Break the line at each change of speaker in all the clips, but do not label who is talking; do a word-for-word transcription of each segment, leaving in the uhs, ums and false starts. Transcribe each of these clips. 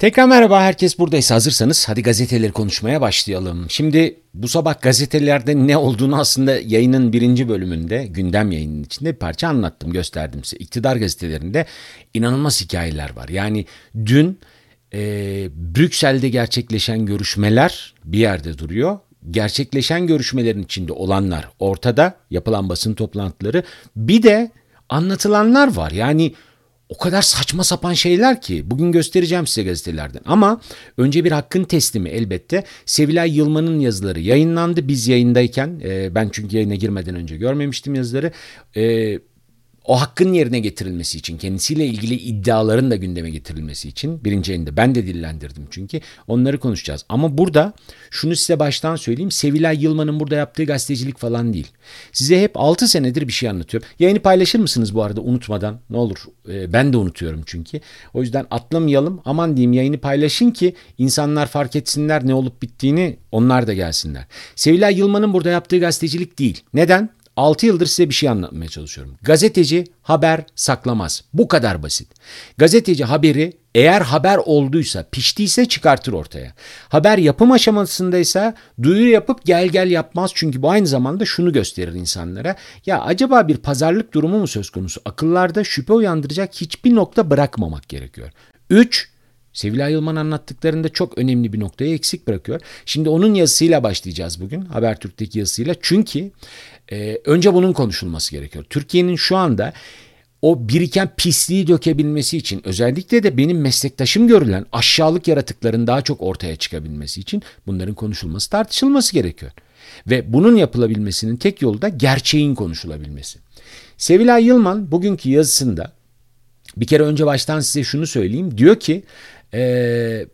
Tekrar merhaba, herkes buradaysa hazırsanız hadi gazeteleri konuşmaya başlayalım. Şimdi bu sabah gazetelerde ne olduğunu aslında yayının birinci bölümünde, gündem yayının içinde bir parça anlattım, gösterdim size. İktidar gazetelerinde inanılmaz hikayeler var. Yani dün e, Brüksel'de gerçekleşen görüşmeler bir yerde duruyor. Gerçekleşen görüşmelerin içinde olanlar ortada, yapılan basın toplantıları, bir de anlatılanlar var. Yani o kadar saçma sapan şeyler ki bugün göstereceğim size gazetelerden. Ama önce bir hakkın teslimi elbette. Sevilay Yılmaz'ın yazıları yayınlandı biz yayındayken. E, ben çünkü yayına girmeden önce görmemiştim yazıları. E, O hakkın yerine getirilmesi için, kendisiyle ilgili iddiaların da gündeme getirilmesi için birinci yayında ben de dillendirdim çünkü onları konuşacağız. Ama burada şunu size baştan söyleyeyim, Sevilay Yılmaz'ın burada yaptığı gazetecilik falan değil. Size hep altı senedir bir şey anlatıyorum. Yayını paylaşır mısınız bu arada unutmadan? Ne olur, ben de unutuyorum çünkü. O yüzden atlamayalım, aman diyeyim, yayını paylaşın ki insanlar fark etsinler ne olup bittiğini, onlar da gelsinler. Sevilay Yılmaz'ın burada yaptığı gazetecilik değil. Neden? altı yıldır size bir şey anlatmaya çalışıyorum. Gazeteci haber saklamaz. Bu kadar basit. Gazeteci haberi eğer haber olduysa, piştiyse çıkartır ortaya. Haber yapım aşamasındaysa duyuru yapıp gel gel yapmaz. Çünkü bu aynı zamanda şunu gösterir insanlara. Ya acaba bir pazarlık durumu mu söz konusu? Akıllarda şüphe uyandıracak hiçbir nokta bırakmamak gerekiyor. üç. Sevilay Yılmaz anlattıklarında çok önemli bir noktayı eksik bırakıyor. Şimdi onun yazısıyla başlayacağız bugün. Habertürk'teki yazısıyla. Çünkü e, önce bunun konuşulması gerekiyor. Türkiye'nin şu anda o biriken pisliği dökebilmesi için, özellikle de benim meslektaşım görülen aşağılık yaratıkların daha çok ortaya çıkabilmesi için bunların konuşulması, tartışılması gerekiyor. Ve bunun yapılabilmesinin tek yolu da gerçeğin konuşulabilmesi. Sevilay Yılmaz bugünkü yazısında bir kere önce baştan size şunu söyleyeyim. Diyor ki ee,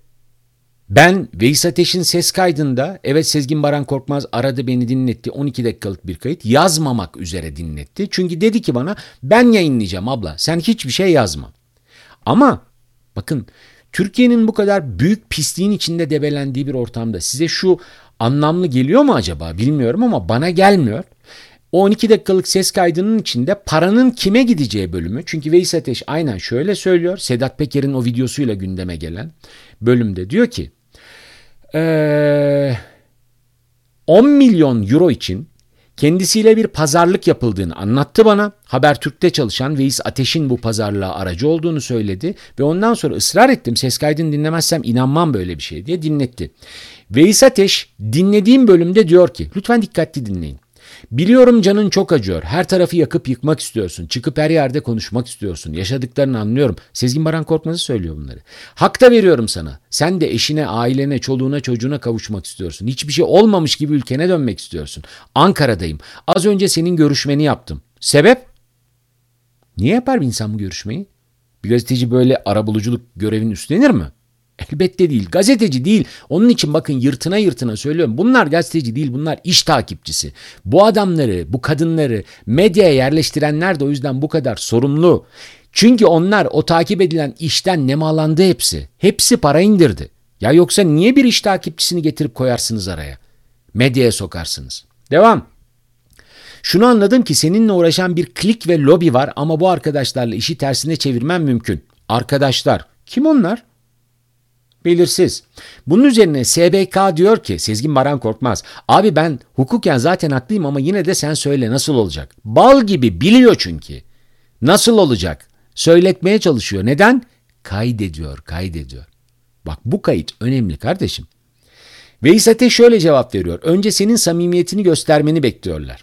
ben Veys Ateş'in ses kaydında, evet, Sezgin Baran Korkmaz aradı beni, dinletti, on iki dakikalık bir kayıt, yazmamak üzere dinletti. Çünkü dedi ki bana, ben yayınlayacağım abla, sen hiçbir şey yazma. Ama bakın, Türkiye'nin bu kadar büyük pisliğin içinde debelendiği bir ortamda size şu anlamlı geliyor mu acaba bilmiyorum ama bana gelmiyor. O on iki dakikalık ses kaydının içinde paranın kime gideceği bölümü, çünkü Veys Ateş aynen şöyle söylüyor, Sedat Peker'in o videosuyla gündeme gelen bölümde diyor ki ee, on milyon euro için kendisiyle bir pazarlık yapıldığını anlattı bana. Habertürk'te çalışan Veys Ateş'in bu pazarlığa aracı olduğunu söyledi ve ondan sonra ısrar ettim, ses kaydını dinlemezsem inanmam böyle bir şey diye dinletti. Veys Ateş dinlediğim bölümde diyor ki, lütfen dikkatli dinleyin. Biliyorum canın çok acıyor. Her tarafı yakıp yıkmak istiyorsun. Çıkıp her yerde konuşmak istiyorsun. Yaşadıklarını anlıyorum. Sezgin Baran Korkmaz'ı söylüyor bunları. Hak da veriyorum sana. Sen de eşine, ailene, çoluğuna, çocuğuna kavuşmak istiyorsun. Hiçbir şey olmamış gibi ülkene dönmek istiyorsun. Ankara'dayım. Az önce senin görüşmeni yaptım. Sebep? Niye yapar bir insan bu görüşmeyi? Bir gazeteci böyle arabuluculuk görevini üstlenir mi? Elbette değil. Gazeteci değil. Onun için bakın, yırtına yırtına söylüyorum. Bunlar gazeteci değil, bunlar iş takipçisi. Bu adamları, bu kadınları medyaya yerleştirenler de o yüzden bu kadar sorumlu. Çünkü onlar o takip edilen işten nemalandı hepsi. Hepsi para indirdi. Ya yoksa niye bir iş takipçisini getirip koyarsınız araya? Medyaya sokarsınız. Devam. Şunu anladım ki seninle uğraşan bir klik ve lobi var ama bu arkadaşlarla işi tersine çevirmem mümkün. Arkadaşlar. Kim onlar? Belirsiz. Bunun üzerine S B K diyor ki, Sezgin Baran Korkmaz, abi ben hukuken zaten haklıyım ama yine de sen söyle nasıl olacak? Bal gibi biliyor çünkü. Nasıl olacak? Söyletmeye çalışıyor. Neden? Kaydediyor, kaydediyor. Bak, bu kayıt önemli kardeşim. Veys Ateş şöyle cevap veriyor. Önce senin samimiyetini göstermeni bekliyorlar.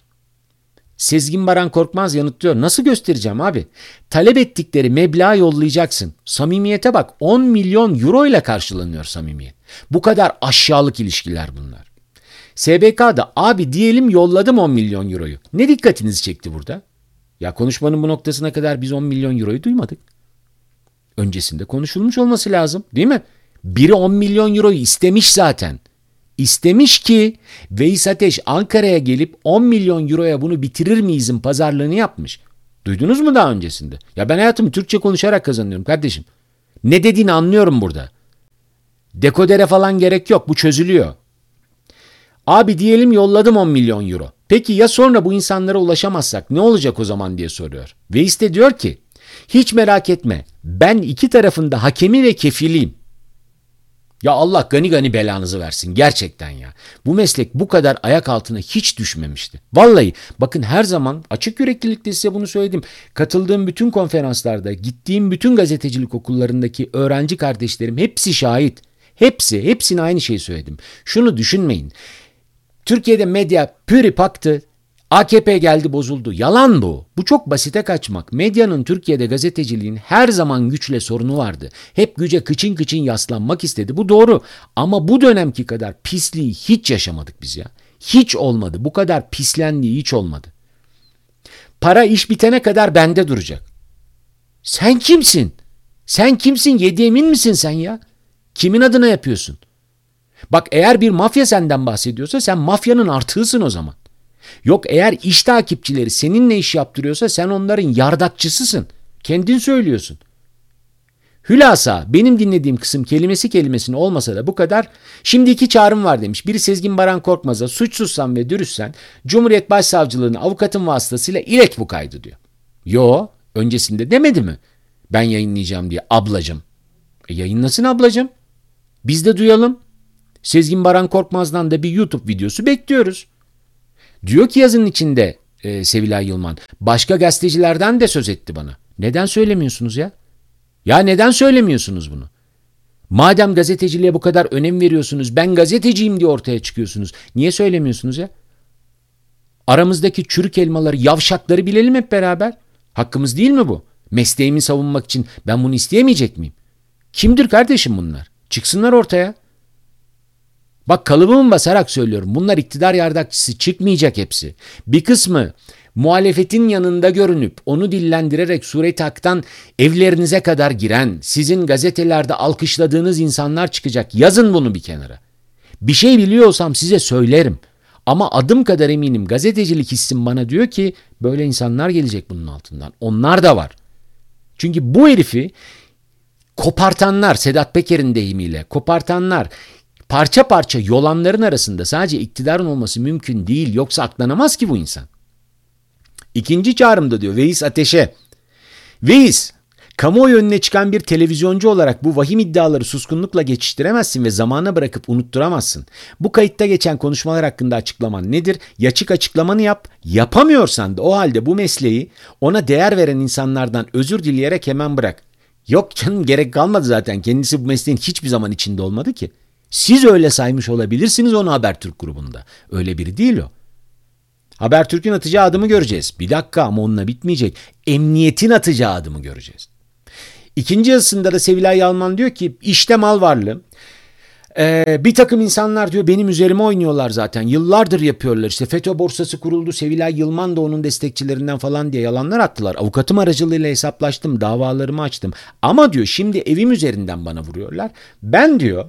Sezgin Baran Korkmaz yanıtlıyor. Nasıl göstereceğim abi? Talep ettikleri meblağı yollayacaksın. Samimiyete bak. on milyon euro ile karşılanıyor samimiyet. Bu kadar aşağılık ilişkiler bunlar. S B K'da abi diyelim yolladım on milyon euroyu. Ne dikkatinizi çekti burada? Ya konuşmanın bu noktasına kadar biz on milyon euroyu duymadık. Öncesinde konuşulmuş olması lazım, değil mi? Biri on milyon euroyu istemiş zaten. İstemiş ki Veys Ateş Ankara'ya gelip on milyon euroya bunu bitirir miyizin pazarlığını yapmış. Duydunuz mu daha öncesinde? Ya ben hayatımı Türkçe konuşarak kazanıyorum kardeşim. Ne dediğini anlıyorum burada. Dekodere falan gerek yok, bu çözülüyor. Abi diyelim yolladım on milyon euro. Peki ya sonra bu insanlara ulaşamazsak ne olacak o zaman diye soruyor. Veys de diyor ki, hiç merak etme, ben iki tarafın da hakemi ve kefiliyim. Ya Allah gani gani belanızı versin gerçekten ya. Bu meslek bu kadar ayak altına hiç düşmemişti. Vallahi bakın her zaman açık yüreklilikle size bunu söyledim. Katıldığım bütün konferanslarda, gittiğim bütün gazetecilik okullarındaki öğrenci kardeşlerim hepsi şahit. Hepsi, hepsine aynı şeyi söyledim. Şunu düşünmeyin. Türkiye'de medya püripaktı. A K P geldi bozuldu. Yalan bu. Bu çok basite kaçmak. Medyanın Türkiye'de gazeteciliğin her zaman güçle sorunu vardı. Hep güce kıçın kıçın yaslanmak istedi. Bu doğru. Ama bu dönemki kadar pisliği hiç yaşamadık biz ya. Hiç olmadı. Bu kadar pislendiği hiç olmadı. Para iş bitene kadar bende duracak. Sen kimsin? Sen kimsin? Yedi emin misin sen ya? Kimin adına yapıyorsun? Bak eğer bir mafya senden bahsediyorsa sen mafyanın artığısın o zaman. Yok eğer iş takipçileri seninle iş yaptırıyorsa sen onların yardakçısısın. Kendin söylüyorsun. Hülasa benim dinlediğim kısım kelimesi kelimesine olmasa da bu kadar. Şimdi iki çağrım var demiş. Biri Sezgin Baran Korkmaz'a suçsuzsan ve dürüstsen Cumhuriyet Başsavcılığına avukatın vasıtasıyla ilet bu kaydı diyor. Yo öncesinde demedi mi? Ben yayınlayacağım diye ablacım. E yayınlasın ablacım. Biz de duyalım. Sezgin Baran Korkmaz'dan da bir YouTube videosu bekliyoruz. Diyor ki yazının içinde e, Sevilay Yılman, başka gazetecilerden de söz etti bana. Neden söylemiyorsunuz ya? Ya neden söylemiyorsunuz bunu? Madem gazeteciliğe bu kadar önem veriyorsunuz, ben gazeteciyim diye ortaya çıkıyorsunuz. Niye söylemiyorsunuz ya? Aramızdaki çürük elmaları, yavşakları bilelim hep beraber. Hakkımız değil mi bu? Mesleğimi savunmak için ben bunu isteyemeyecek miyim? Kimdir kardeşim bunlar? Çıksınlar ortaya. Bak kalıbımı basarak söylüyorum. Bunlar iktidar yardakçısı çıkmayacak hepsi. Bir kısmı muhalefetin yanında görünüp onu dillendirerek Sure-i Hak'tan evlerinize kadar giren, sizin gazetelerde alkışladığınız insanlar çıkacak. Yazın bunu bir kenara. Bir şey biliyorsam size söylerim. Ama adım kadar eminim gazetecilik hissim bana diyor ki böyle insanlar gelecek bunun altından. Onlar da var. Çünkü bu herifi kopartanlar, Sedat Peker'in deyimiyle kopartanlar, parça parça yolanların arasında sadece iktidarın olması mümkün değil. Yoksa aklanamaz ki bu insan. İkinci çağrımda diyor Veys Ateş'e. Veys, kamuoyu önüne çıkan bir televizyoncu olarak bu vahim iddiaları suskunlukla geçiştiremezsin ve zamana bırakıp unutturamazsın. Bu kayıtta geçen konuşmalar hakkında açıklaman nedir? Ya çık açıklamanı yap. Yapamıyorsan da o halde bu mesleği ona değer veren insanlardan özür dileyerek hemen bırak. Yok canım gerek kalmadı zaten. Kendisi bu mesleğin hiçbir zaman içinde olmadı ki. Siz öyle saymış olabilirsiniz onu Habertürk grubunda. Öyle biri değil o. Habertürk'ün atacağı adımı göreceğiz. Bir dakika ama onunla bitmeyecek. Emniyetin atacağı adımı göreceğiz. İkinci yazısında da Sevilay Yalman diyor ki işte mal varlığı. Ee, bir takım insanlar diyor benim üzerime oynuyorlar zaten. Yıllardır yapıyorlar. İşte FETÖ borsası kuruldu. Sevilay Yılman da onun destekçilerinden falan diye yalanlar attılar. Avukatım aracılığıyla hesaplaştım. Davalarımı açtım. Ama diyor şimdi evim üzerinden bana vuruyorlar. Ben diyor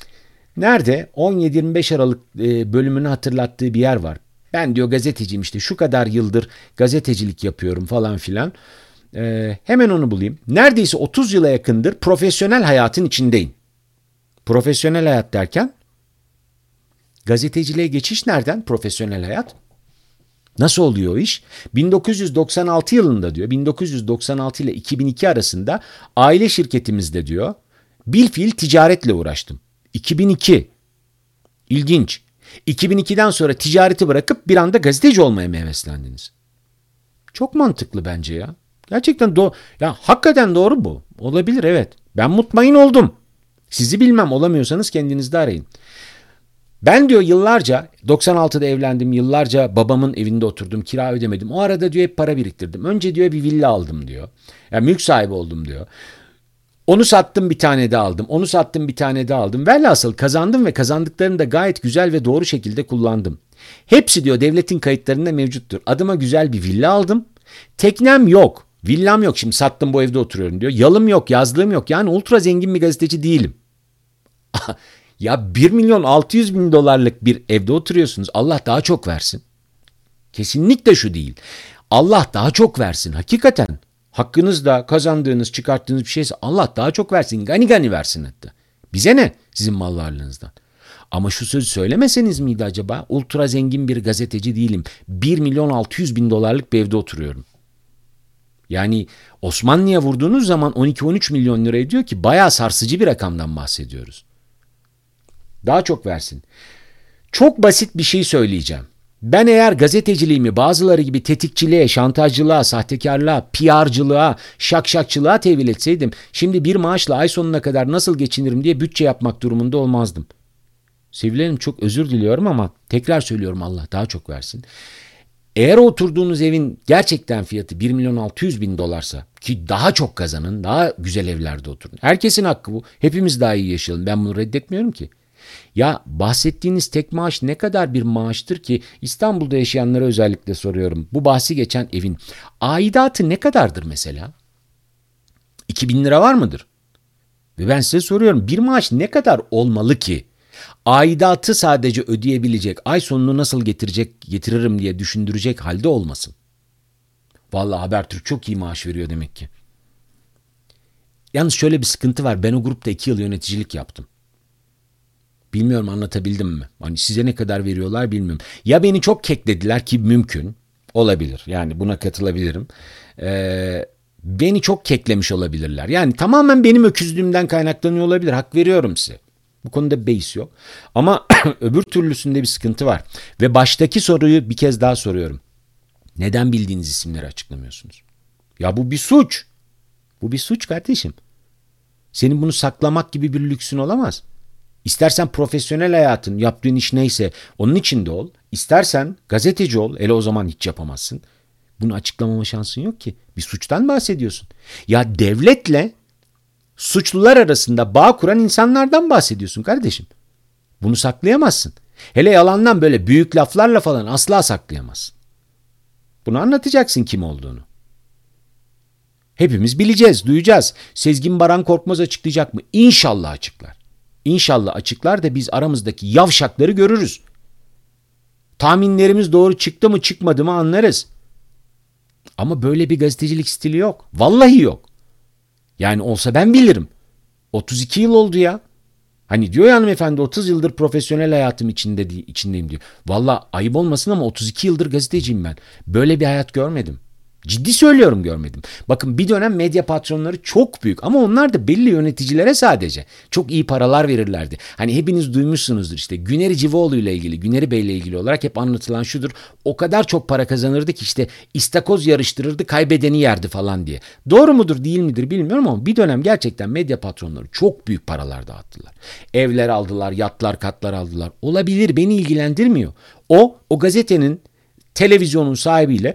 nerede on yedi yirmi beş Aralık e, bölümünü hatırlattığı bir yer var. Ben diyor gazeteciyim işte şu kadar yıldır gazetecilik yapıyorum falan filan. E, hemen onu bulayım. Neredeyse otuz yıla yakındır profesyonel hayatın içindeyim. Profesyonel hayat derken gazeteciliğe geçiş nereden? Profesyonel hayat. Nasıl oluyor o iş? bin dokuz yüz doksan altı yılında diyor bin dokuz yüz doksan altı ile iki bin iki arasında aile şirketimizde diyor bilfiil ticaretle uğraştım. iki bin iki. İlginç. iki bin ikiden sonra ticareti bırakıp bir anda gazeteci olmaya mı heveslendiniz? Çok mantıklı bence ya. Gerçekten doğru. Ya hakikaten doğru bu. Olabilir evet. Ben mutmain oldum. Sizi bilmem olamıyorsanız kendinizde arayın. Ben diyor yıllarca doksan altıda evlendim. Yıllarca babamın evinde oturdum. Kira ödemedim. O arada diyor hep para biriktirdim. Önce diyor bir villa aldım diyor. Yani mülk sahibi oldum diyor. Onu sattım bir tane daha aldım. Onu sattım bir tane daha aldım. Velhasıl kazandım ve kazandıklarını da gayet güzel ve doğru şekilde kullandım. Hepsi diyor devletin kayıtlarında mevcuttur. Adıma güzel bir villa aldım. Teknem yok. Villam yok. Şimdi sattım bu evde oturuyorum diyor. Yalım yok, yazlığım yok. Yani ultra zengin bir gazeteci değilim. Ya bir milyon altı yüz bin dolarlık bir evde oturuyorsunuz. Allah daha çok versin. Kesinlikle şu değil. Allah daha çok versin. Hakikaten. Hakkınızda kazandığınız, çıkarttığınız bir şeyse Allah daha çok versin. Gani gani versin hatta. Bize ne sizin mal varlığınızdan? Ama şu sözü söylemeseniz miydi acaba? Ultra zengin bir gazeteci değilim. bir milyon altı yüz bin dolarlık bir evde oturuyorum. Yani Osmanlı'ya vurduğunuz zaman on iki on üç milyon lira ediyor ki bayağı sarsıcı bir rakamdan bahsediyoruz. Daha çok versin. Çok basit bir şey söyleyeceğim. Ben eğer gazeteciliğimi bazıları gibi tetikçiliğe, şantajcılığa, sahtekarlığa, P R'cılığa, şakşakçılığa tevil etseydim, şimdi bir maaşla ay sonuna kadar nasıl geçinirim diye bütçe yapmak durumunda olmazdım. Sevilerim, çok özür diliyorum ama tekrar söylüyorum, Allah daha çok versin. Eğer oturduğunuz evin gerçekten fiyatı bir milyon altı yüz bin dolarsa, ki daha çok kazanın, daha güzel evlerde oturun. Herkesin hakkı bu. Hepimiz daha iyi yaşayalım. Ben bunu reddetmiyorum ki. Ya bahsettiğiniz tek maaş ne kadar bir maaştır ki? İstanbul'da yaşayanlara özellikle soruyorum. Bu bahsi geçen evin aidatı ne kadardır mesela? iki bin lira var mıdır? Ve ben size soruyorum, bir maaş ne kadar olmalı ki aidatı sadece ödeyebilecek, ay sonunu nasıl getirecek, getiririm diye düşündürecek halde olmasın? Vallahi Habertürk çok iyi maaş veriyor demek ki. Yalnız şöyle bir sıkıntı var. Ben o grupta iki yıl yöneticilik yaptım. Bilmiyorum anlatabildim mi? Hani size ne kadar veriyorlar bilmiyorum. Ya beni çok keklediler, ki mümkün. Olabilir. Yani buna katılabilirim. Ee, beni çok keklemiş olabilirler. Yani tamamen benim öküzlüğümden kaynaklanıyor olabilir. Hak veriyorum size. Bu konuda beis yok. Ama öbür türlüsünde bir sıkıntı var. Ve baştaki soruyu bir kez daha soruyorum. Neden bildiğiniz isimleri açıklamıyorsunuz? Ya bu bir suç. Bu bir suç kardeşim. Senin bunu saklamak gibi bir lüksün olamaz. İstersen profesyonel hayatın, yaptığın iş neyse onun içinde ol. İstersen gazeteci ol. Hele o zaman hiç yapamazsın. Bunu açıklamama şansın yok ki. Bir suçtan bahsediyorsun. Ya devletle suçlular arasında bağ kuran insanlardan bahsediyorsun kardeşim. Bunu saklayamazsın. Hele yalandan böyle büyük laflarla falan asla saklayamazsın. Bunu anlatacaksın kim olduğunu. Hepimiz bileceğiz, duyacağız. Sezgin Baran Korkmaz açıklayacak mı? İnşallah açıklar. İnşallah açıklar da biz aramızdaki yavşakları görürüz. Tahminlerimiz doğru çıktı mı çıkmadı mı anlarız. Ama böyle bir gazetecilik stili yok. Vallahi yok. Yani olsa ben bilirim. otuz iki yıl oldu ya. Hani diyor ya hanımefendi, otuz yıldır profesyonel hayatım içinde içindeyim diyor. Vallahi ayıp olmasın ama otuz iki yıldır gazeteciyim ben. Böyle bir hayat görmedim. Ciddi söylüyorum, görmedim. Bakın, bir dönem medya patronları çok büyük ama onlar da belli yöneticilere sadece çok iyi paralar verirlerdi. Hani hepiniz duymuşsunuzdur, işte Güneri Civoğlu ile ilgili, Güneri Bey ile ilgili olarak hep anlatılan şudur. O kadar çok para kazanırdı ki işte istakoz yarıştırırdı, kaybedeni yerdi falan diye. Doğru mudur değil midir bilmiyorum ama bir dönem gerçekten medya patronları çok büyük paralar dağıttılar. Evler aldılar, yatlar, katlar aldılar. Olabilir, beni ilgilendirmiyor. O, o gazetenin, televizyonun sahibiyle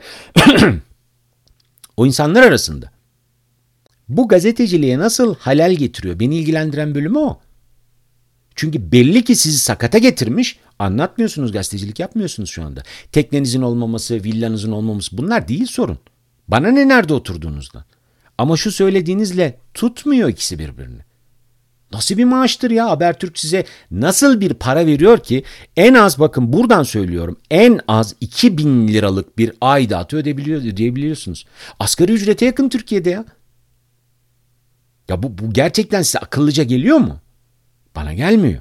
o insanlar arasında. Bu gazeteciliğe nasıl halel getiriyor? Beni ilgilendiren bölümü o. Çünkü belli ki sizi sakata getirmiş. Anlatmıyorsunuz, gazetecilik yapmıyorsunuz şu anda. Teknenizin olmaması, villanızın olmaması, bunlar değil sorun. Bana ne nerede oturduğunuzda. Ama şu söylediğinizle tutmuyor ikisi birbirini. Nasıl bir maaştır ya? Habertürk size nasıl bir para veriyor ki en az, bakın buradan söylüyorum, en az iki bin liralık bir aidatı ödebiliyor, ödeyebiliyorsunuz. Asgari ücrete yakın Türkiye'de ya. Ya bu, bu gerçekten size akıllıca geliyor mu? Bana gelmiyor.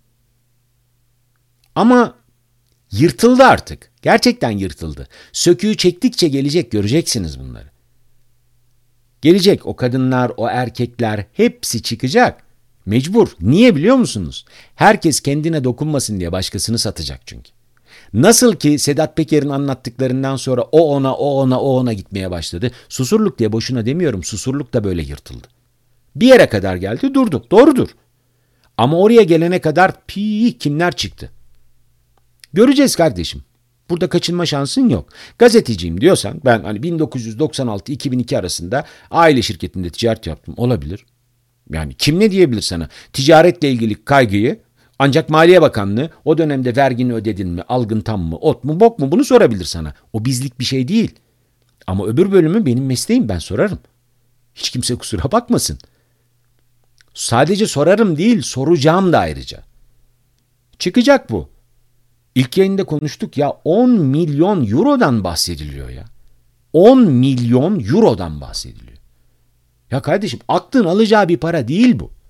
Ama yırtıldı artık. Gerçekten yırtıldı. Söküğü çektikçe gelecek, göreceksiniz bunları. Gelecek o kadınlar, o erkekler hepsi çıkacak. Mecbur. Niye biliyor musunuz? Herkes kendine dokunmasın diye başkasını satacak çünkü. Nasıl ki Sedat Peker'in anlattıklarından sonra o ona, o ona, o ona gitmeye başladı. Susurluk diye boşuna demiyorum. Susurluk da böyle yırtıldı. Bir yere kadar geldi, durduk. Doğrudur. Ama oraya gelene kadar pi kimler çıktı? Göreceğiz kardeşim. Burada kaçınma şansın yok. Gazeteciyim diyorsan, ben hani bin dokuz yüz doksan altı iki bin iki arasında aile şirketinde ticaret yaptım. Olabilir. Yani kim ne diyebilir sana? Ticaretle ilgili kaygıyı ancak Maliye Bakanlığı o dönemde vergini ödedin mi, algın tam mı, ot mu, bok mu, bunu sorabilir sana. O bizlik bir şey değil. Ama öbür bölümü benim mesleğim, ben sorarım. Hiç kimse kusura bakmasın. Sadece sorarım değil, soracağım da ayrıca. Çıkacak bu. İlk yayında konuştuk ya, on milyon eurodan bahsediliyor ya. on milyon eurodan bahsediliyor. Ya kardeşim, aklın alacağı bir para değil bu.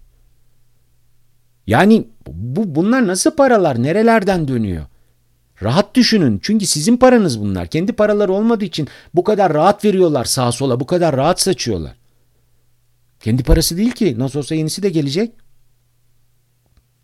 Yani bu bunlar nasıl paralar? Nerelerden dönüyor? Rahat düşünün. Çünkü sizin paranız bunlar. Kendi paraları olmadığı için bu kadar rahat veriyorlar sağa sola. Bu kadar rahat saçıyorlar. Kendi parası değil ki. Nasıl olsa yenisi de gelecek.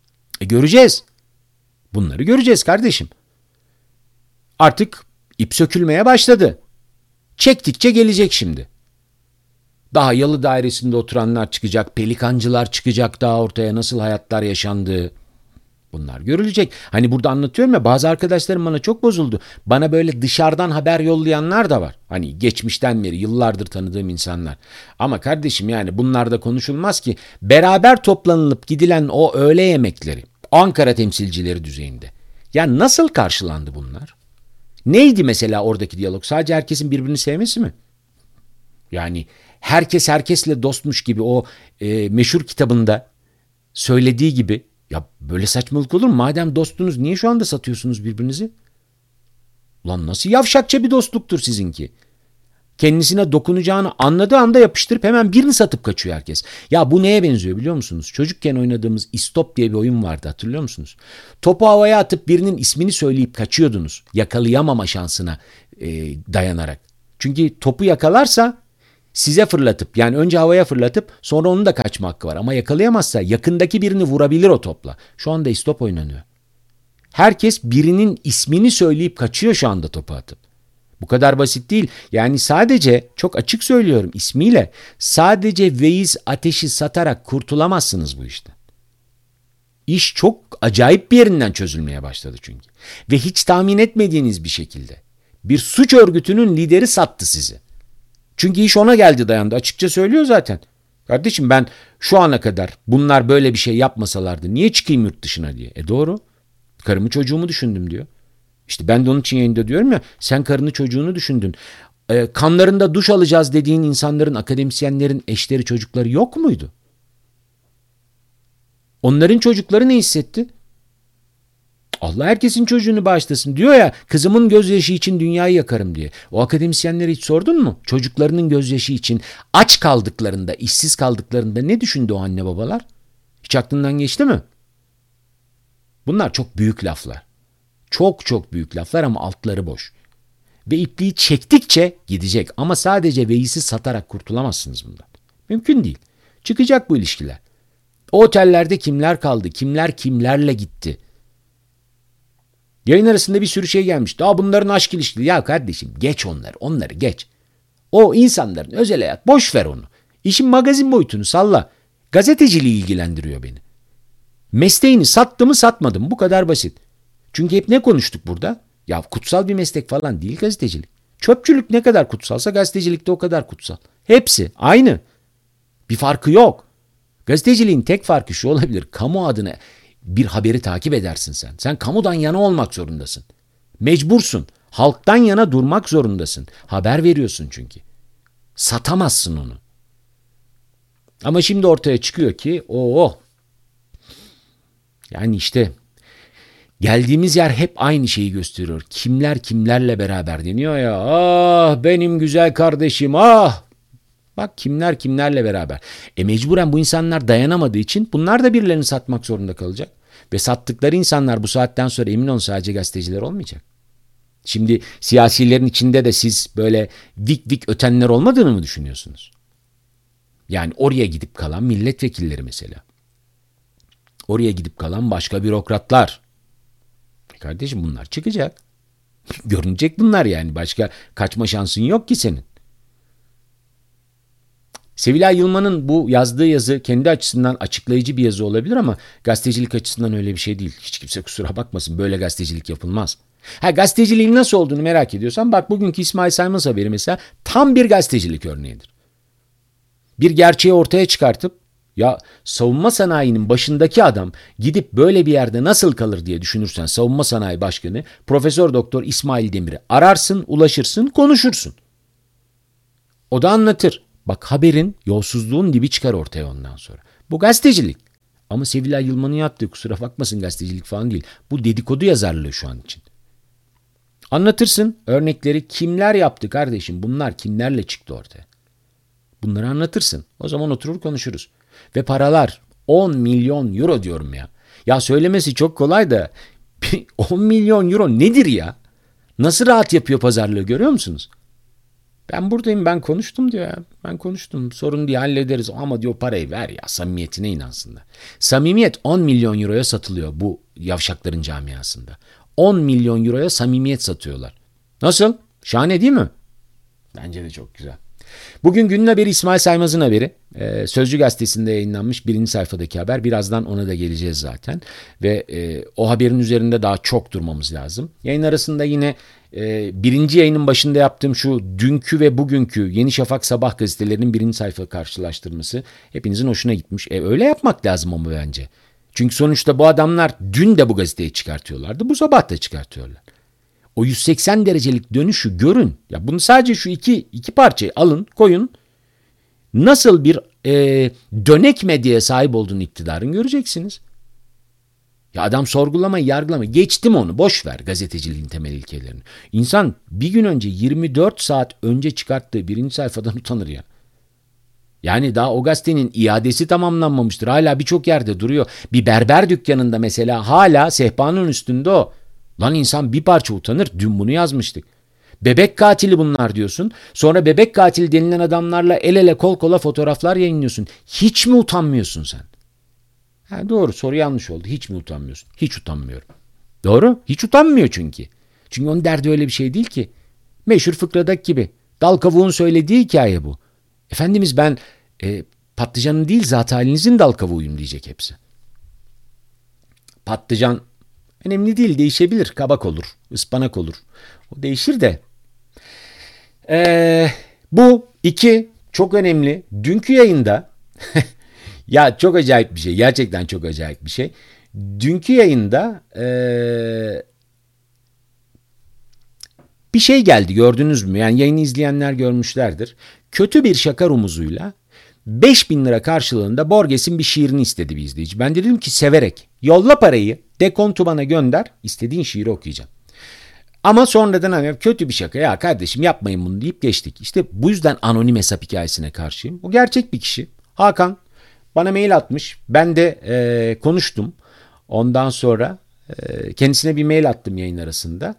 E göreceğiz. Bunları göreceğiz kardeşim. Artık ip sökülmeye başladı. Çektikçe gelecek şimdi. Daha Yalı Dairesi'nde oturanlar çıkacak, pelikancılar çıkacak daha ortaya nasıl hayatlar yaşandığı. Bunlar görülecek. Hani burada anlatıyorum ya, bazı arkadaşlarım bana çok bozuldu. Bana böyle dışarıdan haber yollayanlar da var. Hani geçmişten beri yıllardır tanıdığım insanlar. Ama kardeşim yani bunlar da konuşulmaz ki. Beraber toplanılıp gidilen o öğle yemekleri Ankara temsilcileri düzeyinde. Ya nasıl karşılandı bunlar? Neydi mesela oradaki diyalog? Sadece herkesin birbirini sevmesi mi? Yani herkes herkesle dostmuş gibi o e, meşhur kitabında söylediği gibi. Ya böyle saçmalık olur mu? Madem dostunuz niye şu anda satıyorsunuz birbirinizi? Ulan nasıl yavşakça bir dostluktur sizinki? Kendisine dokunacağını anladığı anda yapıştırıp hemen birini satıp kaçıyor herkes. Ya bu neye benziyor biliyor musunuz? Çocukken oynadığımız İstop diye bir oyun vardı, hatırlıyor musunuz? Topu havaya atıp birinin ismini söyleyip kaçıyordunuz. Yakalayamama şansına e, dayanarak. Çünkü topu yakalarsa size fırlatıp, yani önce havaya fırlatıp sonra onun da kaçma hakkı var. Ama yakalayamazsa yakındaki birini vurabilir o topla. Şu anda istop oynanıyor. Herkes birinin ismini söyleyip kaçıyor şu anda topu atıp. Bu kadar basit değil. Yani sadece, çok açık söylüyorum ismiyle, sadece Veys Ateş'i satarak kurtulamazsınız bu işten. İş çok acayip bir yerinden çözülmeye başladı çünkü. Ve hiç tahmin etmediğiniz bir şekilde bir suç örgütünün lideri sattı sizi. Çünkü iş ona geldi dayandı. Açıkça söylüyor zaten. Kardeşim ben şu ana kadar bunlar böyle bir şey yapmasalardı niye çıkayım yurt dışına diye. E doğru. Karımı çocuğumu düşündüm diyor. İşte ben de onun için yayında diyorum ya, sen karını çocuğunu düşündün. E, kanlarında duş alacağız dediğin insanların, akademisyenlerin eşleri çocukları yok muydu? Onların çocukları ne hissetti? Allah herkesin çocuğunu bağışlasın diyor ya, kızımın gözyaşı için dünyayı yakarım diye. O akademisyenleri hiç sordun mu? Çocuklarının gözyaşı için aç kaldıklarında, işsiz kaldıklarında ne düşündü o anne babalar? Hiç aklından geçti mi? Bunlar çok büyük laflar. Çok çok büyük laflar ama altları boş. Ve ipliği çektikçe gidecek ama sadece Veys'i satarak kurtulamazsınız bundan. Mümkün değil. Çıkacak bu ilişkiler. O otellerde kimler kaldı? Kimler kimlerle gitti? Yayın arasında bir sürü şey gelmiş. Daha bunların aşk ilişkileri. Ya kardeşim geç onları. Onları geç. O insanların özel hayat. Boş ver onu. İşin magazin boyutunu salla. Gazeteciliği ilgilendiriyor beni. Mesleğini sattı mı satmadı mı? Bu kadar basit. Çünkü hep ne konuştuk burada? Ya kutsal bir meslek falan değil gazetecilik. Çöpçülük ne kadar kutsalsa gazetecilik de o kadar kutsal. Hepsi aynı. Bir farkı yok. Gazeteciliğin tek farkı şu olabilir. Kamu adına bir haberi takip edersin sen. Sen kamudan yana olmak zorundasın. Mecbursun. Halktan yana durmak zorundasın. Haber veriyorsun çünkü. Satamazsın onu. Ama şimdi ortaya çıkıyor ki o yani işte geldiğimiz yer hep aynı şeyi gösteriyor. Kimler kimlerle beraber deniyor ya. Ah benim güzel kardeşim ah. Bak kimler kimlerle beraber. E mecburen bu insanlar dayanamadığı için bunlar da birilerini satmak zorunda kalacak. Ve sattıkları insanlar bu saatten sonra emin olun sadece gazeteciler olmayacak. Şimdi siyasilerin içinde de siz böyle vik vik ötenler olmadığını mı düşünüyorsunuz? Yani oraya gidip kalan milletvekilleri mesela. Oraya gidip kalan başka bürokratlar. Kardeşim bunlar çıkacak. Görünecek bunlar yani. Başka kaçma şansın yok ki senin. Sevilay Yılmaz'ın bu yazdığı yazı kendi açısından açıklayıcı bir yazı olabilir ama gazetecilik açısından öyle bir şey değil. Hiç kimse kusura bakmasın. Böyle gazetecilik yapılmaz. Ha gazeteciliğin nasıl olduğunu merak ediyorsan bak bugünkü İsmail Saymaz haberi mesela tam bir gazetecilik örneğidir. Bir gerçeği ortaya çıkartıp ya savunma sanayinin başındaki adam gidip böyle bir yerde nasıl kalır diye düşünürsen savunma sanayi başkanı Profesör Doktor İsmail Demir'i ararsın, ulaşırsın, konuşursun. O da anlatır. Bak haberin yolsuzluğun dibi çıkar ortaya ondan sonra. Bu gazetecilik. Ama Sevilay Yılmaz'ın yaptığı kusura bakmasın gazetecilik falan değil. Bu dedikodu yazarlığı şu an için. Anlatırsın örnekleri kimler yaptı kardeşim bunlar kimlerle çıktı ortaya. Bunları anlatırsın. O zaman oturur konuşuruz. Ve paralar on milyon euro diyorum ya. Ya söylemesi çok kolay da on milyon euro nedir ya? Nasıl rahat yapıyor pazarlığı görüyor musunuz? Ben buradayım, ben konuştum diyor ya. Ben konuştum, sorun diye hallederiz ama diyor parayı ver ya, samimiyetine inansınlar. Samimiyet on milyon euroya satılıyor bu yavşakların camiasında. on milyon euroya samimiyet satıyorlar. Nasıl? Şahane değil mi? Bence de çok güzel. Bugün günün haberi İsmail Saymaz'ın haberi. Ee, Sözcü gazetesinde yayınlanmış birinci sayfadaki haber. Birazdan ona da geleceğiz zaten. Ve e, o haberin üzerinde daha çok durmamız lazım. Yayın arasında yine e, birinci yayının başında yaptığım şu dünkü ve bugünkü Yeni Şafak Sabah gazetelerinin birinci sayfa karşılaştırması hepinizin hoşuna gitmiş. E, öyle yapmak lazım ama bence. Çünkü sonuçta bu adamlar dün de bu gazeteyi çıkartıyorlardı. Bu sabah da çıkartıyorlar. O yüz seksen derecelik dönüşü görün. Ya bunu sadece şu iki iki parçayı alın, koyun. Nasıl bir e, dönek medyaya sahip olduğunu iktidarın göreceksiniz. Ya adam sorgulama, yargılama. Geçtim onu. Boş ver gazeteciliğin temel ilkelerini. İnsan bir gün önce yirmi dört saat önce çıkarttığı birinci sayfadan utanır ya. Yani daha o gazetenin iadesi tamamlanmamıştır. Hala birçok yerde duruyor. Bir berber dükkanında mesela hala sehpanın üstünde o. Lan insan bir parça utanır. Dün bunu yazmıştık. Bebek katili bunlar diyorsun. Sonra bebek katili denilen adamlarla el ele kol kola fotoğraflar yayınlıyorsun. Hiç mi utanmıyorsun sen? Ha, doğru, soru yanlış oldu. Hiç mi utanmıyorsun? Hiç utanmıyorum. Doğru. Hiç utanmıyor çünkü. Çünkü onun derdi öyle bir şey değil ki. Meşhur fıkradaki gibi. Dal kavuğun söylediği hikaye bu. Efendimiz ben e, patlıcanın değil zat halinizin dal kavuğuyum diyecek hepsi. Patlıcan önemli değil, değişebilir. Kabak olur, ıspanak olur. O değişir de. Ee, bu iki çok önemli. Dünkü yayında ya çok acayip bir şey. Gerçekten çok acayip bir şey. Dünkü yayında ee, bir şey geldi, gördünüz mü? Yani yayını izleyenler görmüşlerdir. Kötü bir şaka rumuzuyla beş bin lira karşılığında Borges'in bir şiirini istedi bir izleyici. Ben dedim ki severek yolla parayı, dekontu bana gönder, istediğin şiiri okuyacağım. Ama sonradan hani kötü bir şaka, ya kardeşim yapmayın bunu deyip geçtik. İşte bu yüzden anonim hesap hikayesine karşıyım. O gerçek bir kişi. Hakan bana mail atmış. Ben de e, konuştum. Ondan sonra e, kendisine bir mail attım yayın arasında.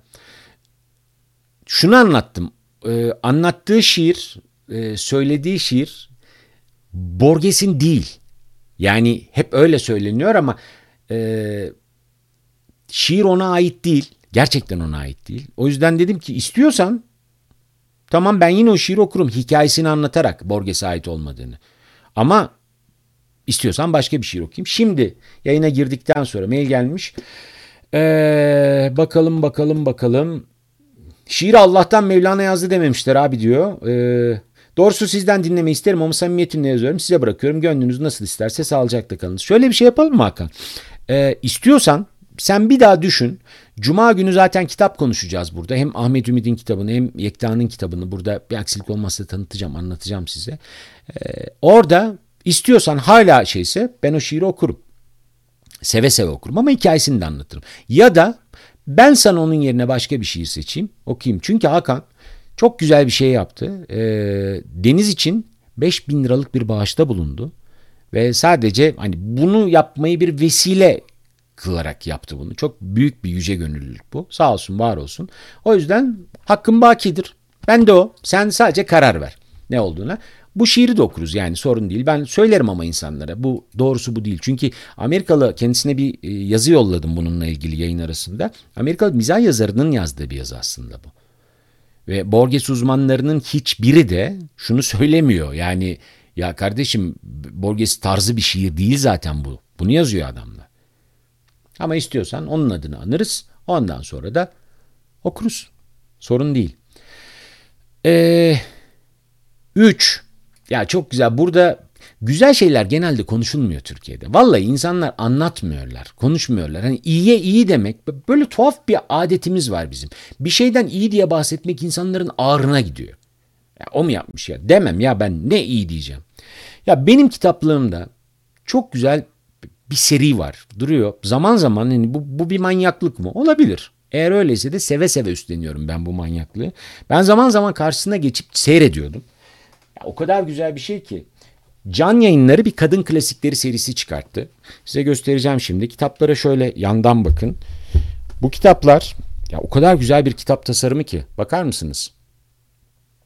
Şunu anlattım. E, anlattığı şiir, e, söylediği şiir Borges'in değil. Yani hep öyle söyleniyor ama e, şiir ona ait değil. Gerçekten ona ait değil. O yüzden dedim ki istiyorsan tamam, ben yine o şiiri okurum hikayesini anlatarak Borges'e ait olmadığını. Ama istiyorsan başka bir şiir okuyayım. Şimdi yayına girdikten sonra mail gelmiş. Ee, bakalım bakalım bakalım. Şiiri Allah'tan Mevlana yazdı dememişler abi diyor. Ee, doğrusu sizden dinlemeyi isterim ama samimiyetimle yazıyorum. Size bırakıyorum. Gönlünüz nasıl isterse sağlıcakla kalınız. Şöyle bir şey yapalım mı Hakan? Ee, istiyorsan sen bir daha düşün. Cuma günü zaten kitap konuşacağız burada. Hem Ahmet Ümit'in kitabını hem Yekta'nın kitabını burada bir aksilik olmazsa tanıtacağım, anlatacağım size. Ee, orada istiyorsan hala şeyse ben o şiiri okurum. Seve seve okurum ama hikayesini de anlatırım. Ya da ben sana onun yerine başka bir şiir seçeyim, okuyayım. Çünkü Hakan çok güzel bir şey yaptı. Ee, Deniz için beş bin liralık bir bağışta bulundu. Ve sadece hani bunu yapmayı bir vesile kılarak yaptı bunu. Çok büyük bir yüce gönüllülük bu. Sağ olsun, var olsun. O yüzden hakkım bakidir. Ben de o. Sen sadece karar ver ne olduğuna. Bu şiiri de okuruz yani, sorun değil. Ben söylerim ama insanlara bu doğrusu bu değil. Çünkü Amerikalı kendisine bir yazı yolladım bununla ilgili yayın arasında. Amerikalı mizah yazarının yazdığı bir yazı aslında bu. Ve Borges uzmanlarının hiçbiri de şunu söylemiyor. Yani ya kardeşim Borges tarzı bir şiir değil zaten bu. Bunu yazıyor adamlar. Ama istiyorsan onun adını anırız. Ondan sonra da okuruz. Sorun değil. Ee, üç. Ya çok güzel. Burada güzel şeyler genelde konuşulmuyor Türkiye'de. Vallahi insanlar anlatmıyorlar, konuşmuyorlar. Hani iyiye iyi demek, böyle tuhaf bir adetimiz var bizim. Bir şeyden iyi diye bahsetmek insanların ağrına gidiyor. Ya o mu yapmış ya? Demem ya, ben ne iyi diyeceğim. Ya benim kitaplığımda çok güzel bir seri var. Duruyor. Zaman zaman hani bu, bu bir manyaklık mı? Olabilir. Eğer öyleyse de seve seve üstleniyorum ben bu manyaklığı. Ben zaman zaman karşısına geçip seyrediyordum. Ya o kadar güzel bir şey ki. Can Yayınları bir kadın klasikleri serisi çıkarttı. Size göstereceğim şimdi. Kitaplara şöyle yandan bakın. Bu kitaplar ya o kadar güzel bir kitap tasarımı ki. Bakar mısınız?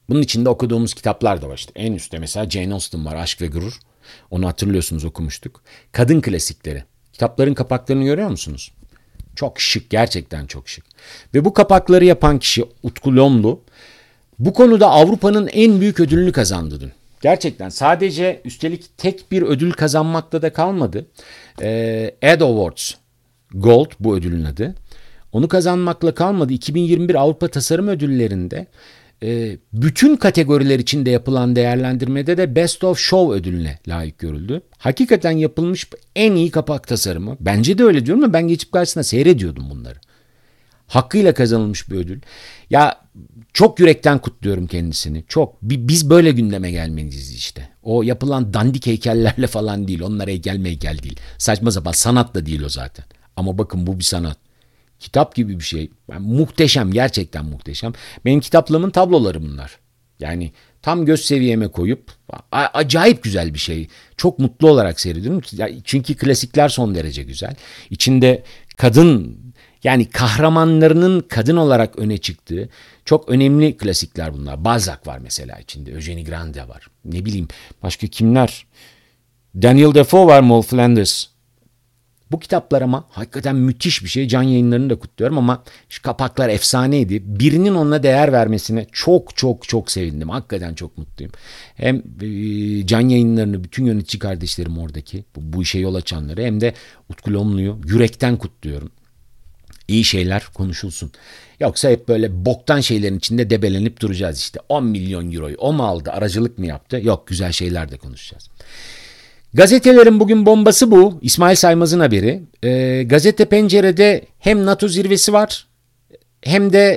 Bunun içinde okuduğumuz kitaplar da var işte. En üstte mesela Jane Austen var, Aşk ve Gurur. Onu hatırlıyorsunuz, okumuştuk. Kadın klasikleri. Kitapların kapaklarını görüyor musunuz? Çok şık, gerçekten çok şık. Ve bu kapakları yapan kişi Utku Lomlu. Bu konuda Avrupa'nın en büyük ödülünü kazandı dün. Gerçekten sadece, üstelik tek bir ödül kazanmakta da kalmadı. Ee, Ed Awards Gold bu ödülün adı. Onu kazanmakla kalmadı. iki bin yirmi bir Avrupa Tasarım Ödülleri'nde e, bütün kategoriler içinde yapılan değerlendirmede de Best of Show ödülüne layık görüldü. Hakikaten yapılmış en iyi kapak tasarımı. Bence de öyle diyorum ama ben geçip karşısına seyrediyordum bunları. Hakkıyla kazanılmış bir ödül. Ya çok yürekten kutluyorum kendisini. Çok. Biz böyle gündeme gelmeliyiz işte. O yapılan dandik heykellerle falan değil. Onlar heykel meykel değil. Saçma sapan sanat da değil o zaten. Ama bakın, bu bir sanat. Kitap gibi bir şey. Yani muhteşem, gerçekten muhteşem. Benim kitaplığımın tabloları bunlar. Yani tam göz seviyeme koyup a- acayip güzel bir şey. Çok mutlu olarak seyrediyorum. Çünkü klasikler son derece güzel. İçinde kadın, yani kahramanlarının kadın olarak öne çıktığı çok önemli klasikler bunlar. Balzac var mesela içinde. Eugenie Grande var. Ne bileyim başka kimler? Daniel Defoe var, Moll Flanders. Bu kitaplar ama hakikaten müthiş bir şey. Can Yayınları'nı da kutluyorum ama şu kapaklar efsaneydi. Birinin onunla değer vermesine çok çok çok sevindim. Hakikaten çok mutluyum. Hem e, Can Yayınları'nı, bütün yönetici kardeşlerim oradaki, bu, bu işe yol açanları, hem de Utku Lomlu'yu yürekten kutluyorum. İyi şeyler konuşulsun. Yoksa hep böyle boktan şeylerin içinde debelenip duracağız işte. on milyon euroyu o mu aldı, aracılık mı yaptı? Yok, güzel şeyler de konuşacağız. Gazetelerin bugün bombası bu. İsmail Saymaz'ın haberi. Ee, Gazete Pencere'de hem NATO zirvesi var hem de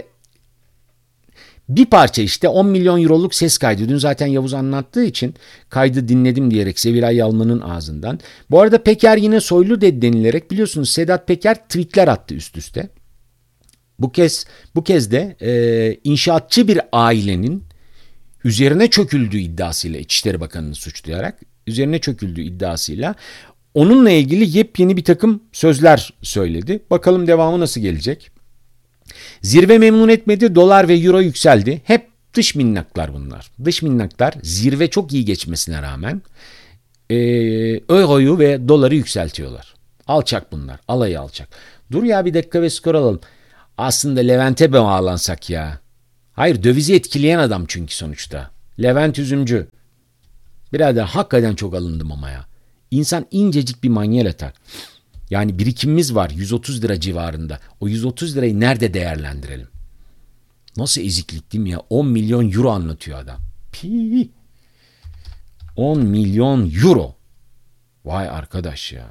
bir parça işte on milyon euroluk ses kaydı. Dün zaten Yavuz anlattığı için kaydı dinledim diyerek Sevilay Yalman'ın ağzından. Bu arada Peker yine soylu dedi denilerek, biliyorsunuz Sedat Peker tweetler attı üst üste. Bu kez bu kez de e, inşaatçı bir ailenin üzerine çöküldüğü iddiasıyla, İçişleri Bakanı'nı suçlayarak üzerine çöküldüğü iddiasıyla onunla ilgili yepyeni bir takım sözler söyledi. Bakalım devamı nasıl gelecek? Zirve memnun etmedi. Dolar ve euro yükseldi. Hep dış minnaklar bunlar. Dış minnaklar zirve çok iyi geçmesine rağmen e, euroyu ve doları yükseltiyorlar. Alçak bunlar. Alayı alçak. Dur ya, bir dakika ve skor alalım. Aslında Levent'e mi bağlansak ya? Hayır, dövizi etkileyen adam çünkü sonuçta. Levent Üzümcü. Birader hakikaten çok alındım ama ya. İnsan incecik bir manyel atar. Yani birikimimiz var yüz otuz lira civarında. O yüz otuz lirayı nerede değerlendirelim? Nasıl eziklik değil mi ya? on milyon euro anlatıyor adam. Pi. on milyon euro. Vay arkadaş ya.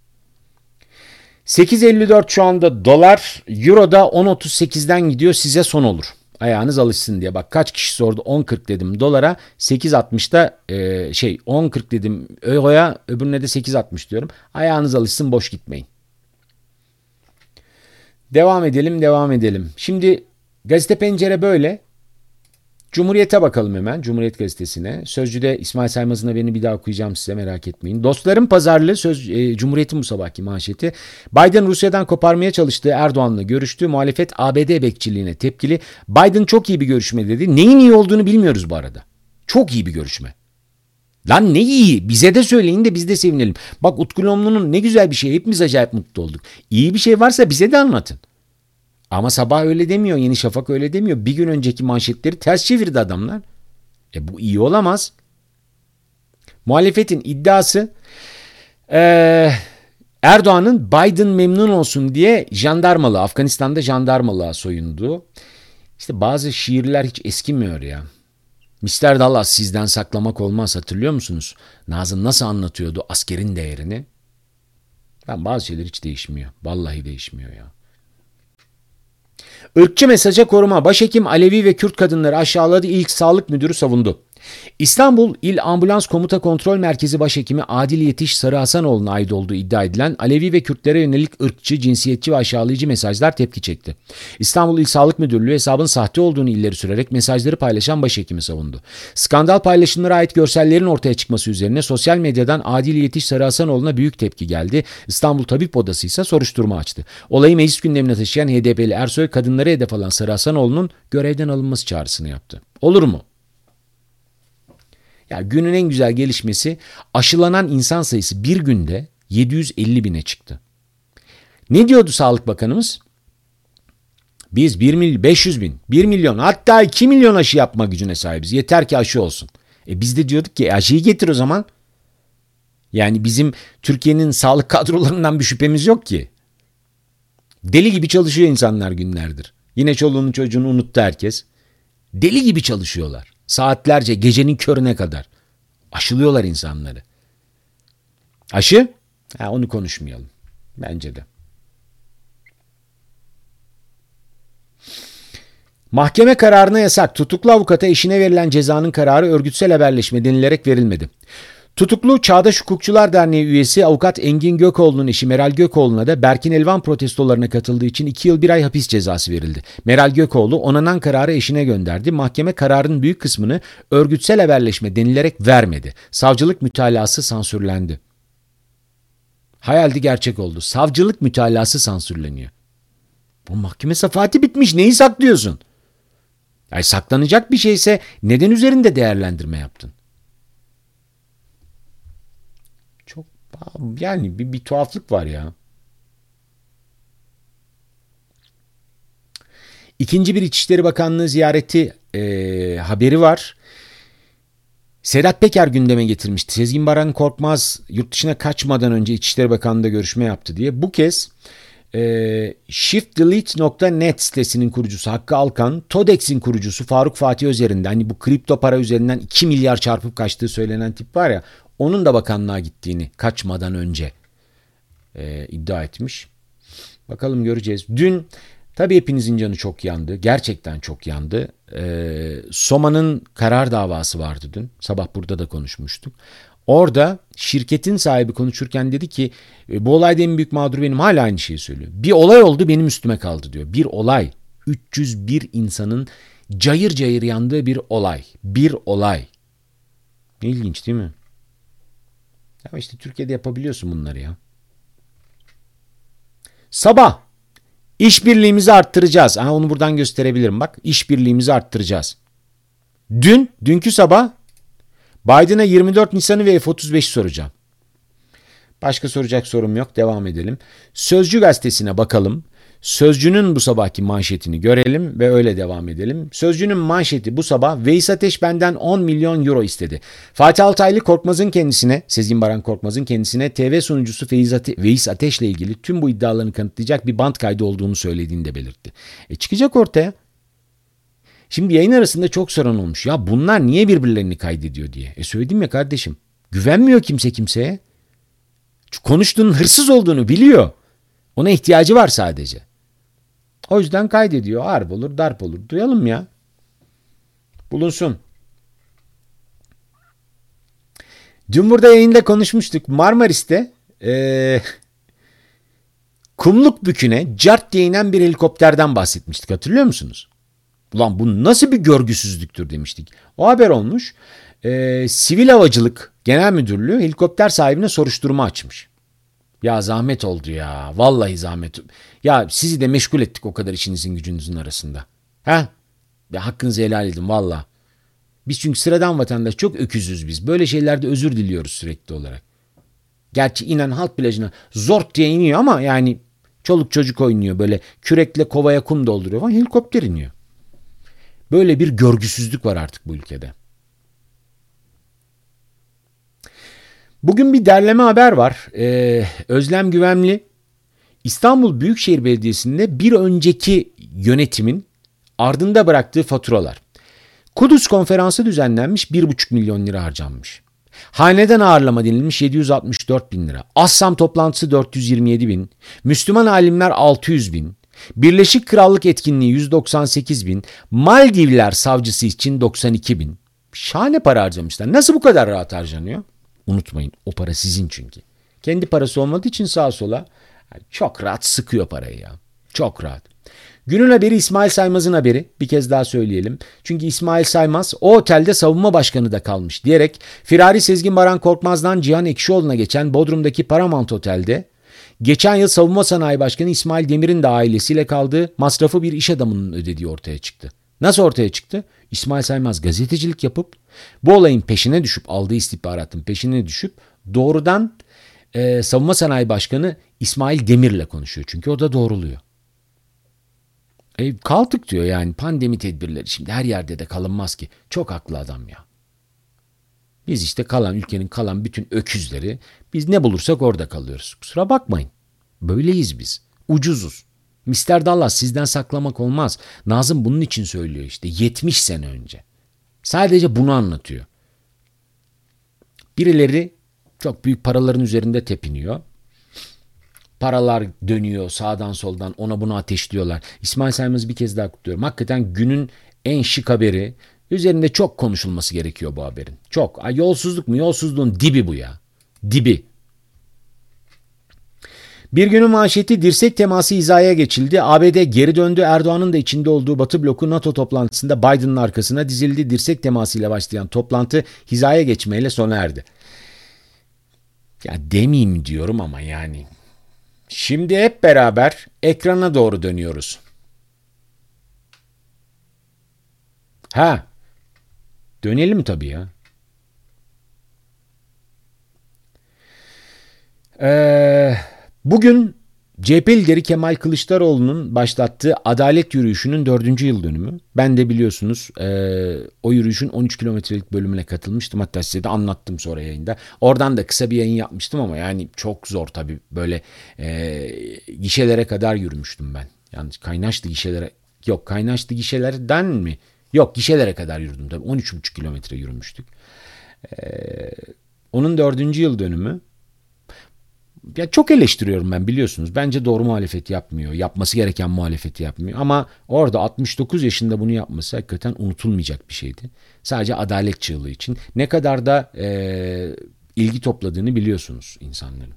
sekiz elli dört şu anda dolar. Euro da on otuz sekizden gidiyor, size son olur. Ayağınız alışsın diye. Bak kaç kişi sordu, on kırk dedim dolara, sekiz altmışta e, şey on kırk dedim euroya, öbürüne de sekiz altmış diyorum. Ayağınız alışsın, boş gitmeyin. Devam edelim devam edelim. Şimdi Gazete Pencere böyle. Cumhuriyet'e bakalım hemen. Cumhuriyet Gazetesi'ne. Sözcü'de İsmail Saymaz'ın haberini bir daha okuyacağım size, merak etmeyin. Dostların pazarlığı söz, e, Cumhuriyet'in bu sabahki manşeti. Biden Rusya'dan koparmaya çalıştığı Erdoğan'la görüştü. Muhalefet A B D bekçiliğine tepkili. Biden çok iyi bir görüşme dedi. Neyin iyi olduğunu bilmiyoruz bu arada. Çok iyi bir görüşme. Lan ne iyi. Bize de söyleyin de biz de sevinelim. Bak Utku Lomlu'nun ne güzel bir şey. Hepimiz acayip mutlu olduk. İyi bir şey varsa bize de anlatın. Ama sabah öyle demiyor. Yeni Şafak öyle demiyor. Bir gün önceki manşetleri ters çevirdi adamlar. E bu iyi olamaz. Muhalefetin iddiası ee, Erdoğan'ın Biden memnun olsun diye jandarmalı, Afganistan'da jandarmalığa soyundu. İşte bazı şiirler hiç eskimiyor ya. mister Dallas sizden saklamak olmaz, hatırlıyor musunuz? Nazım nasıl anlatıyordu askerin değerini? Ben bazı şeyler hiç değişmiyor. Vallahi değişmiyor ya. Irkçı mesaja koruma. Başhekim Alevi ve Kürt kadınları aşağıladı. İlk Sağlık Müdürü savundu. İstanbul İl Ambulans Komuta Kontrol Merkezi Başhekimi Adil Yetiş Sarı Hasanoğlu'na ait olduğu iddia edilen Alevi ve Kürtlere yönelik ırkçı, cinsiyetçi ve aşağılayıcı mesajlar tepki çekti. İstanbul İl Sağlık Müdürlüğü hesabın sahte olduğunu ileri sürerek mesajları paylaşan başhekimi savundu. Skandal paylaşımlara ait görsellerin ortaya çıkması üzerine sosyal medyadan Adil Yetiş Sarı Hasanoğlu'na büyük tepki geldi. İstanbul Tabip Odası ise soruşturma açtı. Olayı meclis gündemine taşıyan H D P'li Ersoy, kadınları hedef alan Sarı Hasanoğlu'nun görevden alınması çağrısını yaptı. Olur mu? Ya günün en güzel gelişmesi aşılanan insan sayısı bir günde yedi yüz elli bine çıktı. Ne diyordu Sağlık Bakanımız? Biz bir milyon, beş yüz bin, bir milyon hatta iki milyon aşı yapma gücüne sahibiz. Yeter ki aşı olsun. E biz de diyorduk ki aşıyı getir o zaman. Yani bizim Türkiye'nin sağlık kadrolarından bir şüphemiz yok ki. Deli gibi çalışıyor insanlar günlerdir. Yine çoluğunu çocuğunu unuttu herkes. Deli gibi çalışıyorlar. Saatlerce gecenin körüne kadar. Aşılıyorlar insanları. Aşı? Ha, onu konuşmayalım. Bence de. Mahkeme kararına yasak. Tutuklu avukata eşine verilen cezanın kararı örgütsel haberleşme denilerek verilmedi. Tutuklu Çağdaş Hukukçular Derneği üyesi avukat Engin Gökoğlu'nun eşi Meral Gökoğlu'na da Berkin Elvan protestolarına katıldığı için iki yıl bir ay hapis cezası verildi. Meral Gökoğlu onanan kararı eşine gönderdi. Mahkeme kararın büyük kısmını örgütsel haberleşme denilerek vermedi. Savcılık mütalası sansürlendi. Hayaldi gerçek oldu. Savcılık mütalası sansürleniyor. Bu mahkeme safahati bitmiş. Neyi saklıyorsun? Yani saklanacak bir şeyse neden üzerinde değerlendirme yaptın? Çok yani bir, bir tuhaflık var ya. İkinci bir İçişleri Bakanlığı ziyareti e, haberi var. Sedat Peker gündeme getirmişti. Sezgin Baran Korkmaz yurt dışına kaçmadan önce İçişleri Bakanlığı'nda görüşme yaptı diye. Bu kez e, shift delete nokta net sitesinin kurucusu Hakkı Alkan, Todex'in kurucusu Faruk Fatih Özer'in de hani bu kripto para üzerinden iki milyar çarpıp kaçtığı söylenen tip var ya, onun da bakanlığa gittiğini kaçmadan önce e, iddia etmiş. Bakalım göreceğiz. Dün tabii hepinizin canı çok yandı. Gerçekten çok yandı. Ee, Soma'nın karar davası vardı dün. Sabah burada da konuşmuştuk. Orada şirketin sahibi konuşurken dedi ki bu olayda en büyük mağdur benim. Hala aynı şeyi söylüyor. Bir olay oldu benim üstüme kaldı diyor. Bir olay. üç yüz bir insanın cayır cayır yandığı bir olay. Bir olay. Ne ilginç değil mi? Ya işte Türkiye'de yapabiliyorsun bunları ya. Sabah İşbirliğimizi arttıracağız. Aha, onu buradan gösterebilirim bak. İşbirliğimizi arttıracağız. Dün, dünkü sabah Biden'a yirmi dört Nisan'ı ve F otuz beşi soracağım. Başka soracak sorum yok. Devam edelim. Sözcü gazetesine bakalım. Sözcü'nün bu sabahki manşetini görelim ve öyle devam edelim. Sözcü'nün manşeti bu sabah Veys Ateş benden on milyon euro istedi. Fatih Altaylı Korkmaz'ın kendisine, Sezgin Baran Korkmaz'ın kendisine T V sunucusu Veys Ateş'le ilgili tüm bu iddialarını kanıtlayacak bir bant kaydı olduğunu söylediğini de belirtti. E çıkacak ortaya. Şimdi yayın arasında çok soran olmuş. Ya bunlar niye birbirlerini kaydediyor diye. E söyledim ya kardeşim. Güvenmiyor kimse kimseye. Konuştuğunun hırsız olduğunu biliyor. Ona ihtiyacı var sadece. O yüzden kaydediyor. Harp olur, darp olur. Duyalım ya. Bulunsun. Dün burada yayında konuşmuştuk. Marmaris'te ee, Kumlukbükü'ne cart diye inen bir helikopterden bahsetmiştik. Hatırlıyor musunuz? Ulan bu nasıl bir görgüsüzlüktür demiştik. O haber olmuş. Ee, Sivil Havacılık Genel Müdürlüğü helikopter sahibine soruşturma açmış. Ya zahmet oldu ya. Vallahi zahmet. Ya sizi de meşgul ettik o kadar işinizin gücünüzün arasında. Ha? Ya hakkınızı helal edin valla. Biz çünkü sıradan vatandaş çok öküzüz biz. Böyle şeylerde özür diliyoruz sürekli olarak. Gerçi inen halk plajına zort diye iniyor ama yani çoluk çocuk oynuyor. Böyle kürekle kovaya kum dolduruyor falan. Helikopter iniyor. Böyle bir görgüsüzlük var artık bu ülkede. Bugün bir derleme haber var. Ee, Özlem Güvenli İstanbul Büyükşehir Belediyesi'nde bir önceki yönetimin ardında bıraktığı faturalar. Kudüs konferansı düzenlenmiş bir buçuk milyon lira harcanmış. Haneden ağırlama denilmiş yedi yüz altmış dört bin lira. Assam toplantısı dört yüz yirmi yedi bin. Müslüman alimler altı yüz bin. Birleşik Krallık etkinliği yüz doksan sekiz bin. Maldivler savcısı için doksan iki bin. Şahane para harcamışlar. Nasıl bu kadar rahat harcanıyor? Unutmayın o para sizin çünkü. Kendi parası olmadığı için sağa sola çok rahat sıkıyor parayı ya. Çok rahat. Günün haberi İsmail Saymaz'ın haberi. Bir kez daha söyleyelim. Çünkü İsmail Saymaz o otelde savunma başkanı da kalmış diyerek firari Sezgin Baran Korkmaz'dan Cihan Ekşioğlu'na geçen Bodrum'daki Paramount Otel'de geçen yıl Savunma Sanayi Başkanı İsmail Demir'in de ailesiyle kaldığı masrafı bir iş adamının ödediği ortaya çıktı. Nasıl ortaya çıktı? İsmail Saymaz gazetecilik yapıp bu olayın peşine düşüp aldığı istihbaratın peşine düşüp doğrudan e, Savunma Sanayi Başkanı İsmail Demir'le konuşuyor. Çünkü o da doğruluyor. E, kaldık diyor yani pandemi tedbirleri şimdi her yerde de kalınmaz ki. Çok haklı adam ya. Biz işte kalan ülkenin kalan bütün öküzleri biz ne bulursak orada kalıyoruz. Kusura bakmayın. Böyleyiz biz. Ucuzuz. mister Dallas sizden saklamak olmaz. Nazım bunun için söylüyor işte yetmiş sene önce. Sadece bunu anlatıyor. Birileri çok büyük paraların üzerinde tepiniyor. Paralar dönüyor sağdan soldan ona bunu ateşliyorlar. İsmail Saymaz'ı bir kez daha kutluyorum. Hakikaten günün en şık haberi. Üzerinde çok konuşulması gerekiyor bu haberin. Çok. Ay, yolsuzluk mu? Yolsuzluğun dibi bu ya. Dibi. Bir günün manşeti dirsek teması hizaya geçildi. A B D geri döndü. Erdoğan'ın da içinde olduğu Batı bloku NATO toplantısında Biden'ın arkasına dizildi. Dirsek temasıyla başlayan toplantı hizaya geçmeyle sona erdi. Ya demeyeyim diyorum ama yani. Şimdi hep beraber ekrana doğru dönüyoruz. Ha, dönelim tabii ya. Ee, bugün C H P lideri Kemal Kılıçdaroğlu'nun başlattığı Adalet Yürüyüşü'nün dördüncü yıl dönümü. Ben de biliyorsunuz e, o yürüyüşün on üç kilometrelik bölümüne katılmıştım. Hatta size de anlattım sonra yayında. Oradan da kısa bir yayın yapmıştım ama yani çok zor tabii. Böyle e, gişelere kadar yürümüştüm ben. Yani Kaynaşlı gişelere, yok Kaynaşlı gişelerden mi? Yok gişelere kadar yürüdüm tabii. on üç buçuk kilometre yürümüştük. E, onun dördüncü yıl dönümü. Ya çok eleştiriyorum ben biliyorsunuz. Bence doğru muhalefet yapmıyor. Yapması gereken muhalefeti yapmıyor. Ama orada altmış dokuz yaşında bunu yapması hakikaten unutulmayacak bir şeydi. Sadece adalet çığlığı için. Ne kadar da e, ilgi topladığını biliyorsunuz insanların.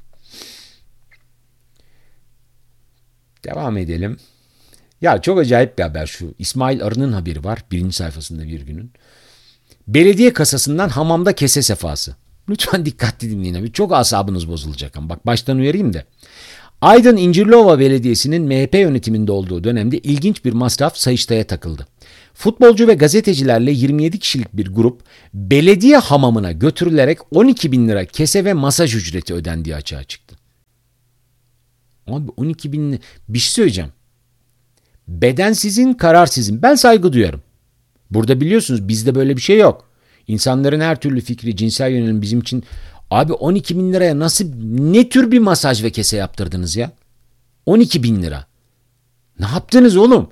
Devam edelim. Ya çok acayip bir haber şu. İsmail Arı'nın haberi var. Birinci sayfasında bir günün. Belediye kasasından hamamda kese sefası. Lütfen dikkatli dinleyin abi. Çok asabınız bozulacak ama bak baştan uyarayım da. Aydın İncirliova Belediyesi'nin M H P yönetiminde olduğu dönemde ilginç bir masraf Sayıştay'a takıldı. Futbolcu ve gazetecilerle yirmi yedi kişilik bir grup belediye hamamına götürülerek on iki bin lira kese ve masaj ücreti ödendiği açığa çıktı. Abi on iki bin lira bir şey söyleyeceğim. Beden sizin, karar sizin. Ben saygı duyarım. Burada biliyorsunuz bizde böyle bir şey yok. İnsanların her türlü fikri, cinsel yönelim bizim için. Abi on iki bin liraya nasıl, ne tür bir masaj ve kese yaptırdınız ya? on iki bin lira. Ne yaptınız oğlum?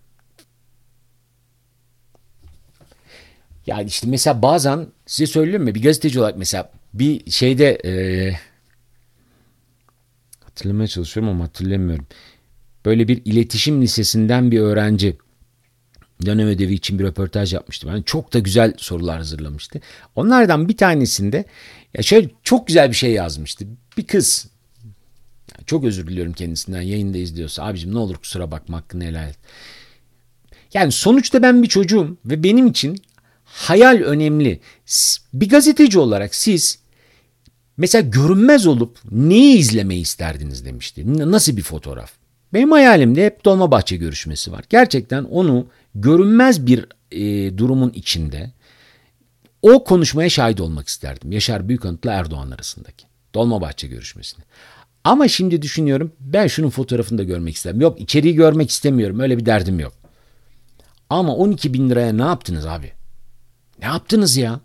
Yani işte mesela bazen size söyleyeyim mi? Bir gazeteci olarak mesela bir şeyde ee, hatırlamaya çalışıyorum ama hatırlamıyorum. Böyle bir iletişim lisesinden bir öğrenci dönem ödevi için bir röportaj yapmıştı. Yani çok da güzel sorular hazırlamıştı. Onlardan bir tanesinde ya şöyle çok güzel bir şey yazmıştı. Bir kız, yani çok özür diliyorum kendisinden yayında izliyorsa, abicim ne olur kusura bakma hakkını helal et. Yani sonuçta ben bir çocuğum ve benim için hayal önemli. Bir gazeteci olarak siz mesela görünmez olup neyi izlemeyi isterdiniz demişti. Nasıl bir fotoğraf? Benim hayalimde hep Dolmabahçe görüşmesi var. Gerçekten onu görünmez bir e, durumun içinde o konuşmaya şahit olmak isterdim. Yaşar Büyükanıt'la Erdoğan arasındaki Dolmabahçe görüşmesini. Ama şimdi düşünüyorum ben şunun fotoğrafını da görmek isterim. Yok içeriği görmek istemiyorum öyle bir derdim yok. Ama on iki bin liraya ne yaptınız abi? Ne yaptınız ya?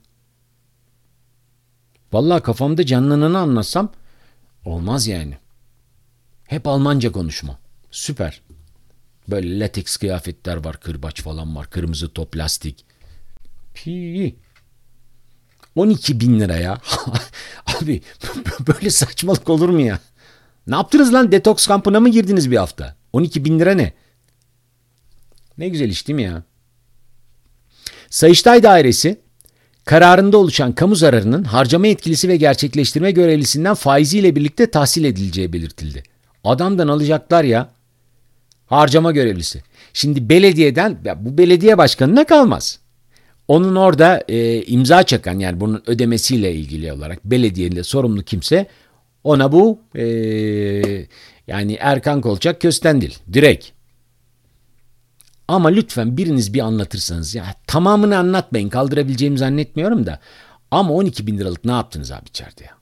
Vallahi kafamda canlananı anlatsam olmaz yani. Hep Almanca konuşma. Süper. Böyle lateks kıyafetler var, kırbaç falan var, kırmızı top, lastik. Pi. on iki bin liraya. Abi böyle saçmalık olur mu ya? Ne yaptınız lan? Detoks kampına mı girdiniz bir hafta? on iki bin lira ne? Ne güzel iş değil mi ya? Sayıştay Dairesi kararında oluşan kamu zararının harcama yetkilisi ve gerçekleştirme görevlisinden faiziyle birlikte tahsil edileceği belirtildi. Adamdan alacaklar ya. Harcama görevlisi. Şimdi belediyeden, ya bu belediye başkanına kalmaz. Onun orada e, imza çakan, yani bunun ödemesiyle ilgili olarak belediyeyle sorumlu kimse ona bu e, yani Erkan Kolçak Köstendil direkt. Ama lütfen biriniz bir anlatırsanız, ya tamamını anlatmayın, kaldırabileceğimi zannetmiyorum da, ama on iki bin liralık ne yaptınız abi içeride ya?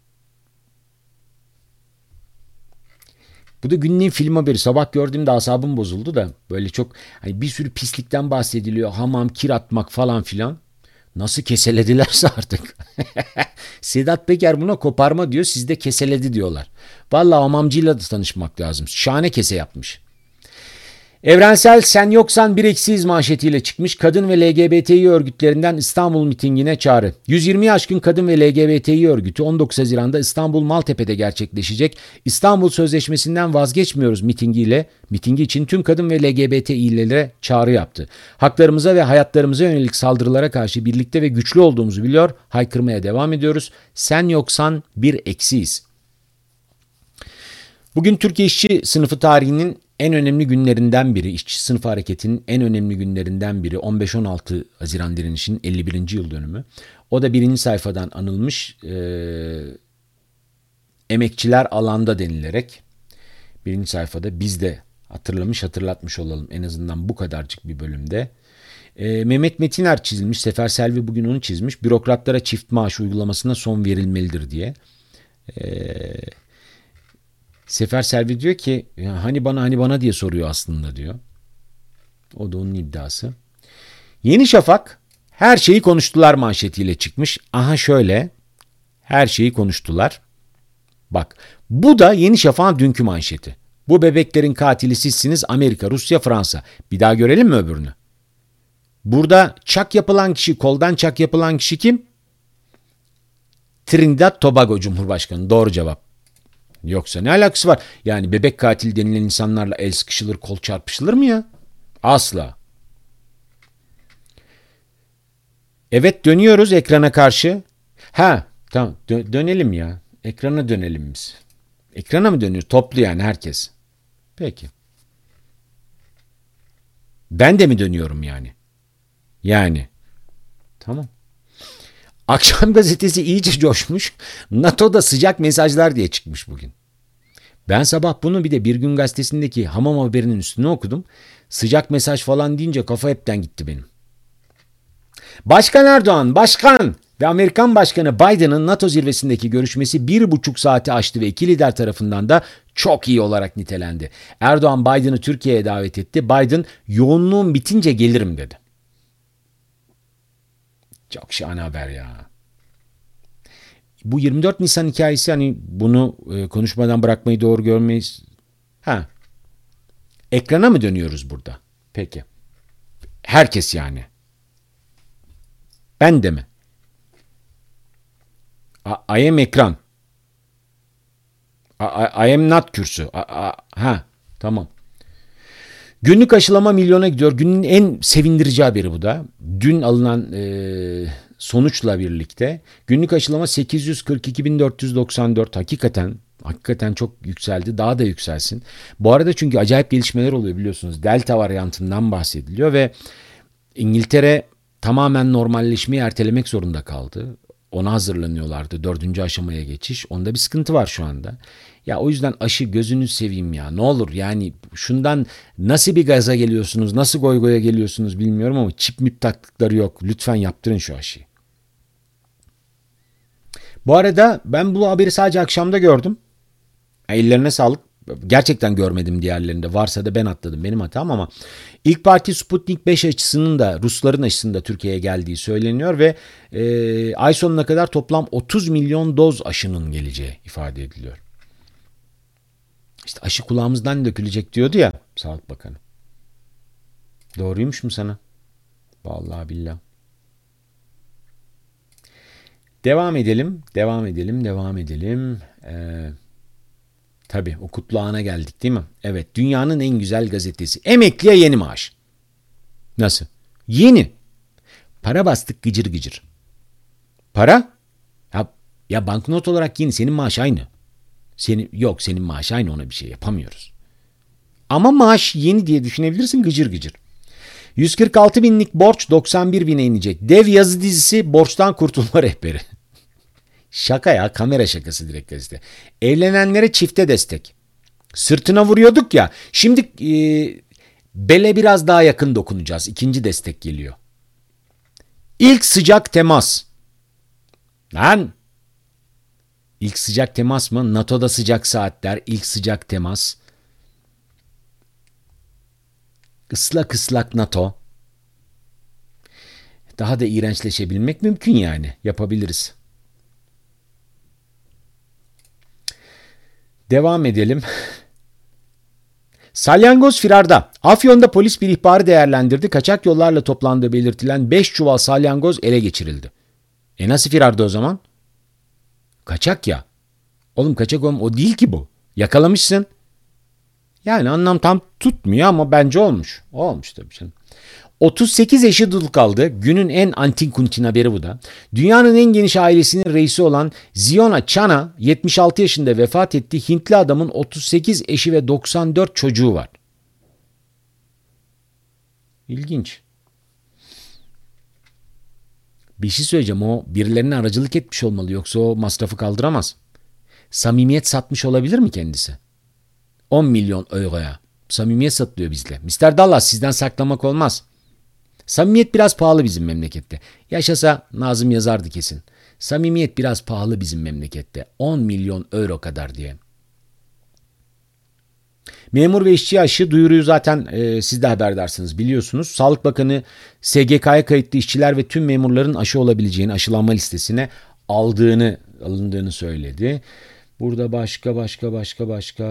Bu da günlüğün film haberi. Sabah gördüğümde asabım bozuldu da, böyle çok hani bir sürü pislikten bahsediliyor. Hamam, kir atmak falan filan. Nasıl keseledilerse artık. Sedat Peker buna koparma diyor. Siz de keseledi diyorlar. Vallahi hamamcıyla da tanışmak lazım. Şahane kese yapmış. Evrensel Sen Yoksan Bir Eksiyiz manşetiyle çıkmış. Kadın ve L G B T İ örgütlerinden İstanbul mitingine çağrı. yüz yirmiyi aşkın kadın ve L G B T İ örgütü on dokuz Haziran'da İstanbul Maltepe'de gerçekleşecek İstanbul Sözleşmesi'nden vazgeçmiyoruz mitingiyle mitingi için tüm kadın ve L G B T İ'lilere çağrı yaptı. Haklarımıza ve hayatlarımıza yönelik saldırılara karşı birlikte ve güçlü olduğumuzu biliyor, haykırmaya devam ediyoruz. Sen yoksan bir eksiyiz. Bugün Türkiye işçi sınıfı tarihinin en önemli günlerinden biri, işçi sınıfı hareketinin en önemli günlerinden biri, on beş on altı Haziran direnişinin elli birinci yıl dönümü. O da birinci sayfadan anılmış, e, emekçiler alanda denilerek birinci sayfada biz de hatırlamış hatırlatmış olalım en azından bu kadarcık bir bölümde. E, Mehmet Metiner çizilmiş, Sefer Selvi bugün onu çizmiş, bürokratlara çift maaş uygulamasına son verilmelidir diye. Eee Sefer Selvi diyor ki ya hani bana hani bana diye soruyor aslında diyor. O da onun iddiası. Yeni Şafak her şeyi konuştular manşetiyle çıkmış. Aha şöyle, her şeyi konuştular. Bak, bu da Yeni Şafak'ın dünkü manşeti. Bu bebeklerin katili sizsiniz, Amerika, Rusya, Fransa. Bir daha görelim mi öbürünü? Burada çak yapılan kişi, koldan çak yapılan kişi kim? Trinidad Tobago Cumhurbaşkanı. Doğru cevap. Yoksa ne alakası var? Yani bebek katil denilen insanlarla el sıkışılır, kol çarpışılır mı ya? Asla. Evet, dönüyoruz ekrana karşı. Ha tamam, dö- dönelim ya. Ekrana dönelim biz. Ekrana mı dönüyoruz? Toplu yani herkes. Peki. Ben de mi dönüyorum yani? Yani. Tamam. Akşam gazetesi iyice coşmuş. NATO'da sıcak mesajlar diye çıkmış bugün. Ben sabah bunu bir de Bir Gün Gazetesi'ndeki hamam haberinin üstüne okudum. Sıcak mesaj falan deyince kafa hepten gitti benim. Başkan Erdoğan, başkan ve Amerikan Başkanı Biden'ın NATO zirvesindeki görüşmesi bir buçuk saati aştı ve iki lider tarafından da çok iyi olarak nitelendi. Erdoğan Biden'ı Türkiye'ye davet etti. Biden yoğunluğum bitince gelirim dedi. Çok şahane haber ya. Bu yirmi dört Nisan hikayesi, hani bunu e, konuşmadan bırakmayı doğru görmeyiz. Ha. Ekrana mı dönüyoruz burada? Peki. Herkes yani. Ben de mi? I, I am ekran. I, I, I am not kürsü. I, I, ha, tamam. Günlük aşılama milyona gidiyor. Günün en sevindirici haberi bu da. Dün alınan e, sonuçla birlikte günlük aşılama sekiz yüz kırk iki bin dört yüz doksan dört, hakikaten hakikaten çok yükseldi. Daha da yükselsin. Bu arada çünkü acayip gelişmeler oluyor biliyorsunuz. Delta varyantından bahsediliyor ve İngiltere tamamen normalleşmeyi ertelemek zorunda kaldı. Ona hazırlanıyorlardı. Dördüncü aşamaya geçiş. Onda bir sıkıntı var şu anda. Ya o yüzden aşı, gözünü seveyim ya. Ne olur yani, şundan nasıl bir gaza geliyorsunuz, nasıl goygoya geliyorsunuz bilmiyorum ama çip mip taktıkları yok. Lütfen yaptırın şu aşıyı. Bu arada ben bu haberi sadece akşamda gördüm. Ellerine sağlık. Gerçekten görmedim diğerlerinde. Varsa da ben atladım. Benim hatam ama ilk parti Sputnik beş aşısının da Rusların aşısının da Türkiye'ye geldiği söyleniyor ve e, ay sonuna kadar toplam otuz milyon doz aşının geleceği ifade ediliyor. İşte aşı kulağımızdan dökülecek diyordu ya Sağlık Bakanı. Doğruymuş mu sana? Vallahi billah. Devam edelim, devam edelim, devam edelim. Ee, tabii o kutlu ana geldik değil mi? Evet, dünyanın en güzel gazetesi. Emekliye yeni maaş. Nasıl? Yeni. Para bastık gıcır gıcır. Para? Ya, ya banknot olarak yeni, senin maaş aynı. Senin, yok senin maaş aynı, ona bir şey yapamıyoruz. Ama maaş yeni diye düşünebilirsin, gıcır gıcır. yüz kırk altı binlik borç doksan bir bine inecek. Dev yazı dizisi borçtan kurtulma rehberi. Şaka ya, kamera şakası direkt gazete. Evlenenlere çifte destek. Sırtına vuruyorduk ya. Şimdi e, Bele biraz daha yakın dokunacağız. İkinci destek geliyor. İlk sıcak temas. Lan! İlk sıcak temas mı? NATO'da sıcak saatler, ilk sıcak temas. Islak ıslak NATO. Daha da iğrençleşebilmek mümkün yani. Yapabiliriz. Devam edelim. Salyangoz firarda. Afyon'da polis bir ihbarı değerlendirdi. Kaçak yollarla toplandığı belirtilen beş çuval salyangoz ele geçirildi. E nasıl firarda o zaman? Kaçak ya. Oğlum kaçak oğlum o değil ki bu. Yakalamışsın. Yani anlam tam tutmuyor ama bence olmuş. Olmuş tabii canım. otuz sekiz eşi dul kaldı. Günün en antin kuntin haberi bu da. Dünyanın en geniş ailesinin reisi olan Ziona Chana yetmiş altı yaşında vefat etti. Hintli adamın otuz sekiz eşi ve doksan dört çocuğu var. İlginç. Bir şey söyleyeceğim, o birilerine aracılık etmiş olmalı, yoksa o masrafı kaldıramaz. Samimiyet satmış olabilir mi kendisi? on milyon euroya. Samimiyet satılıyor bizle. mister Dallas, sizden saklamak olmaz. Samimiyet biraz pahalı bizim memlekette. Yaşasa Nazım yazardı kesin. Samimiyet biraz pahalı bizim memlekette. on milyon euro kadar diye. Memur ve işçi aşı duyuruyu zaten e, siz de haberdarsınız, biliyorsunuz. Sağlık Bakanı S G K'ya kayıtlı işçiler ve tüm memurların aşı olabileceğini, aşılanma listesine aldığını, alındığını söyledi. Burada başka başka başka başka.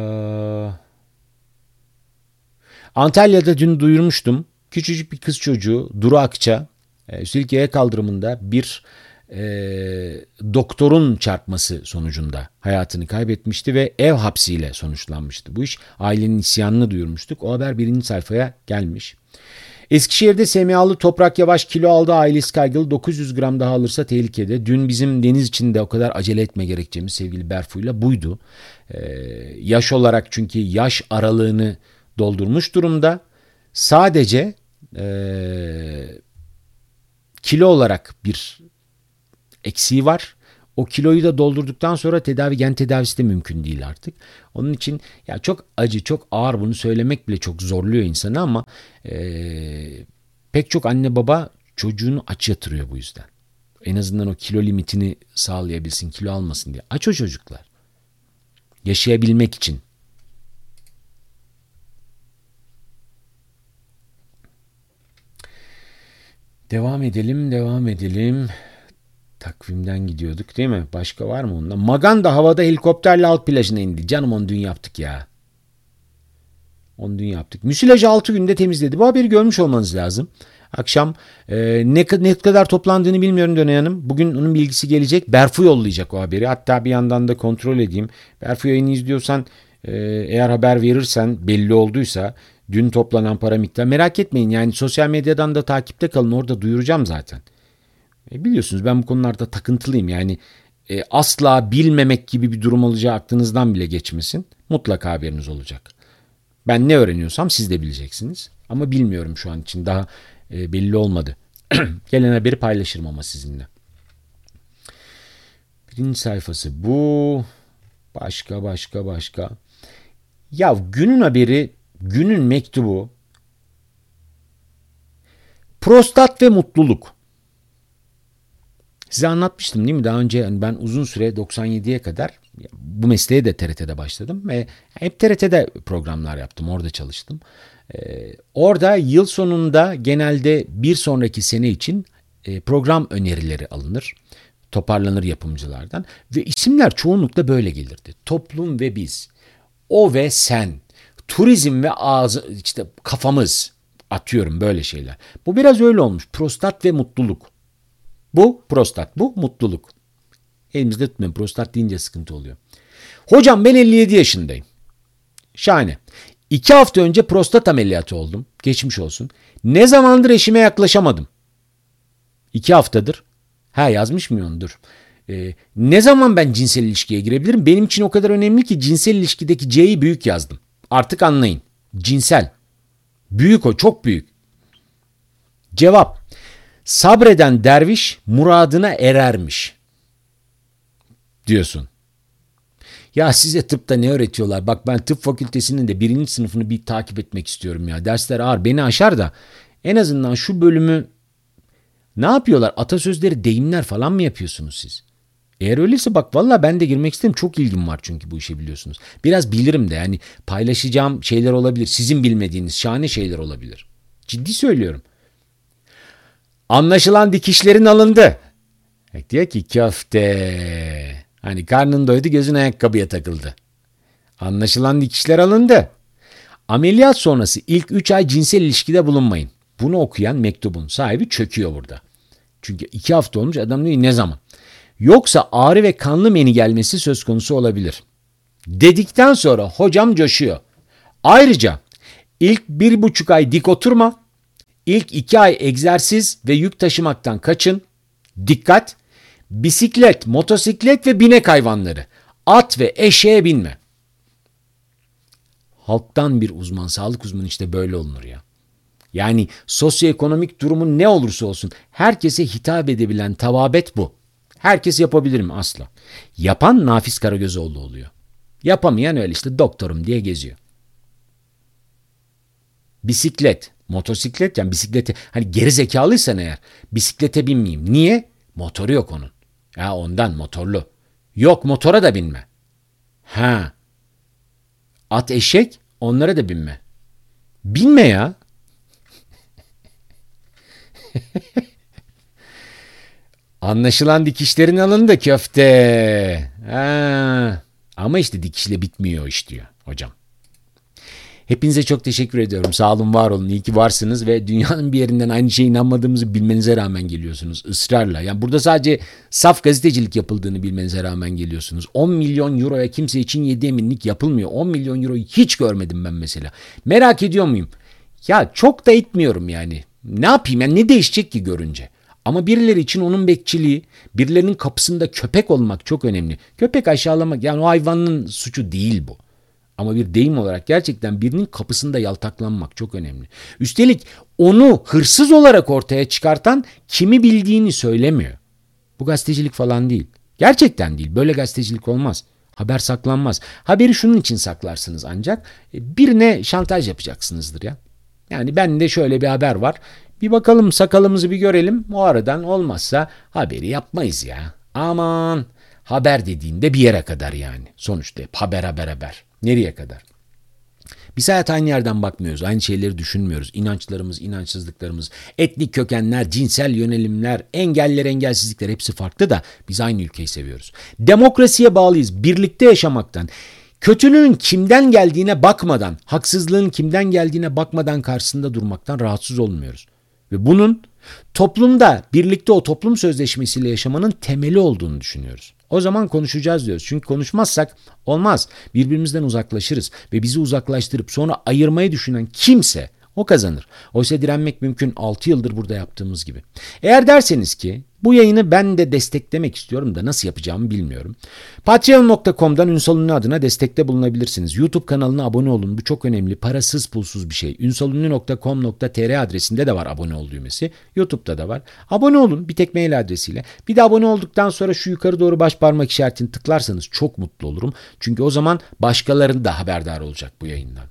Antalya'da dün duyurmuştum. Küçücük bir kız çocuğu Duru Akça, e, üstelik yaya kaldırımında bir e, doktorun çarpması sonucunda hayatını kaybetmişti ve ev hapsiyle sonuçlanmıştı. Bu iş, ailenin isyanını duyurmuştuk. O haber birinci sayfaya gelmiş. Eskişehir'de S M A'lı Toprak Yavaş kilo aldı, ailesi kaygılı, dokuz yüz gram daha alırsa tehlikede. Dün bizim deniz içinde o kadar acele etme gerekeceğimiz sevgili Berfu'yla buydu. Ee, yaş olarak, çünkü yaş aralığını doldurmuş durumda. Sadece ee, kilo olarak bir eksiği var. O kiloyu da doldurduktan sonra tedavi, gen tedavisi de mümkün değil artık. Onun için ya çok acı, çok ağır, bunu söylemek bile çok zorluyor insanı ama e, pek çok anne baba çocuğunu aç yatırıyor bu yüzden. En azından o kilo limitini sağlayabilsin, kilo almasın diye. Aç o çocuklar. Yaşayabilmek için. Devam edelim, devam edelim. Takvimden gidiyorduk değil mi? Başka var mı onda? Maganda havada helikopterle halk plajına indi. Canım onu dün yaptık ya. Onu dün yaptık. Müsilajı altı günde temizledi. Bu haberi görmüş olmanız lazım. Akşam e, ne, ne kadar toplandığını bilmiyorum Döney Hanım. Bugün onun bilgisi gelecek. Berfu yollayacak o haberi. Hatta bir yandan da kontrol edeyim. Berfu yayını izliyorsan e, eğer haber verirsen, belli olduysa dün toplanan para miktarı, merak etmeyin. Yani sosyal medyadan da takipte kalın. Orada duyuracağım zaten. E biliyorsunuz ben bu konularda takıntılıyım. Yani e, asla bilmemek gibi bir durum olacağı aklınızdan bile geçmesin. Mutlaka haberiniz olacak. Ben ne öğreniyorsam siz de bileceksiniz. Ama bilmiyorum şu an için, daha e, belli olmadı. Gelen haberi paylaşırım ama sizinle. Birinci sayfası bu. Başka başka başka. Ya günün haberi, günün mektubu. Prostat ve mutluluk. Size anlatmıştım değil mi? Daha önce yani ben uzun süre doksan yediye kadar bu mesleğe de T R T'de başladım ve hep T R T'de programlar yaptım. Orada çalıştım. Ee, orada yıl sonunda genelde bir sonraki sene için e, program önerileri alınır. Toparlanır yapımcılardan ve isimler çoğunlukla böyle gelirdi. Toplum ve biz, o ve sen, turizm ve ağzı, işte kafamız, atıyorum böyle şeyler. Bu biraz öyle olmuş. Prostat ve mutluluk. Bu prostat, bu mutluluk. Elimizde tutmayın, prostat deyince sıkıntı oluyor. Hocam ben elli yedi yaşındayım. Şahane. İki hafta önce prostat ameliyatı oldum. Geçmiş olsun. Ne zamandır eşime yaklaşamadım? İki haftadır. Ha yazmış mıyım? Dur. Ee, ne zaman ben cinsel ilişkiye girebilirim? Benim için o kadar önemli ki cinsel ilişkideki C'yi büyük yazdım. Artık anlayın. Cinsel. Büyük o, çok büyük. Cevap. Sabreden derviş muradına erermiş. Diyorsun. Ya size tıpta ne öğretiyorlar? Bak ben tıp fakültesinin de birinci sınıfını bir takip etmek istiyorum ya. Dersler ağır, beni aşar da en azından şu bölümü ne yapıyorlar? Atasözleri, deyimler falan mı yapıyorsunuz siz? Eğer öyleyse bak valla ben de girmek isterim. Çok ilgim var çünkü bu işe, biliyorsunuz. Biraz bilirim de, yani paylaşacağım şeyler olabilir. Sizin bilmediğiniz şahane şeyler olabilir. Ciddi söylüyorum. Anlaşılan dikişlerin alındı. E diyor ki köfte. Hani karnın doydu, gözün ayakkabıya takıldı. Anlaşılan dikişler alındı. Ameliyat sonrası ilk üç ay cinsel ilişkide bulunmayın. Bunu okuyan mektubun sahibi çöküyor burada. Çünkü iki hafta olmuş, adam diyor ne zaman? Yoksa ağrı ve kanlı meni gelmesi söz konusu olabilir. Dedikten sonra hocam coşuyor. Ayrıca ilk bir buçuk ay dik oturma, ilk iki ay egzersiz ve yük taşımaktan kaçın. Dikkat! Bisiklet, motosiklet ve binek hayvanları, at ve eşeğe binme. Halktan bir uzman, sağlık uzmanı işte böyle olunur ya. Yani sosyoekonomik durumun ne olursa olsun herkese hitap edebilen tababet bu. Herkes yapabilir mi? Asla. Yapan Nafiz Karagözoğlu oluyor. Yapamayan öyle işte doktorum diye geziyor. Bisiklet, motosiklet, yani bisiklete, hani geri zekalıysan eğer bisiklete binmeyeyim. Niye? Motoru yok onun. Ya ondan, motorlu. Yok, motora da binme. Ha. At, eşek, onlara da binme. Binme ya. Anlaşılan dikişlerin alındı köfte. Ha. Ama işte dikişle bitmiyor iş diyor hocam. Hepinize çok teşekkür ediyorum. Sağ olun, var olun. İyi ki varsınız ve dünyanın bir yerinden aynı şeye inanmadığımızı bilmenize rağmen geliyorsunuz ısrarla. Yani burada sadece saf gazetecilik yapıldığını bilmenize rağmen geliyorsunuz. on milyon euroya kimse için yedi eminlik yapılmıyor. on milyon euroyu hiç görmedim ben mesela. Merak ediyor muyum? Ya çok da etmiyorum yani. Ne yapayım? Yani ne değişecek ki görünce? Ama birileri için onun bekçiliği, birilerinin kapısında köpek olmak çok önemli. Köpek aşağılamak, yani o hayvanın suçu değil bu. Ama bir deyim olarak gerçekten birinin kapısında yaltaklanmak çok önemli. Üstelik onu hırsız olarak ortaya çıkartan kimi bildiğini söylemiyor. Bu gazetecilik falan değil. Gerçekten değil. Böyle gazetecilik olmaz. Haber saklanmaz. Haberi şunun için saklarsınız ancak. Birine şantaj yapacaksınızdır ya. Yani bende şöyle bir haber var. Bir bakalım, sakalımızı bir görelim. O aradan olmazsa haberi yapmayız ya. Aman, haber dediğinde bir yere kadar yani. Sonuçta hep haber haber haber. Nereye kadar? Biz hayat aynı yerden bakmıyoruz. Aynı şeyleri düşünmüyoruz. İnançlarımız, inançsızlıklarımız, etnik kökenler, cinsel yönelimler, engeller, engelsizlikler hepsi farklı da biz aynı ülkeyi seviyoruz. Demokrasiye bağlıyız. Birlikte yaşamaktan, kötülüğün kimden geldiğine bakmadan, haksızlığın kimden geldiğine bakmadan karşısında durmaktan rahatsız olmuyoruz. Ve bunun toplumda birlikte o toplum sözleşmesiyle yaşamanın temeli olduğunu düşünüyoruz. O zaman konuşacağız diyoruz. Çünkü konuşmazsak olmaz. Birbirimizden uzaklaşırız ve bizi uzaklaştırıp sonra ayırmayı düşünen kimse o kazanır. Oysa direnmek mümkün, altı yıldır burada yaptığımız gibi. Eğer derseniz ki bu yayını ben de desteklemek istiyorum da nasıl yapacağımı bilmiyorum. patreon nokta com'dan Ünsal Ünlü adına destekte bulunabilirsiniz. YouTube kanalına abone olun. Bu çok önemli. Parasız pulsuz bir şey. ünsalünlü nokta com nokta tr adresinde de var abone ol düğmesi. YouTube'da da var. Abone olun bir tek mail adresiyle. Bir de abone olduktan sonra şu yukarı doğru baş parmak işaretini tıklarsanız çok mutlu olurum. Çünkü o zaman başkaları da haberdar olacak bu yayından.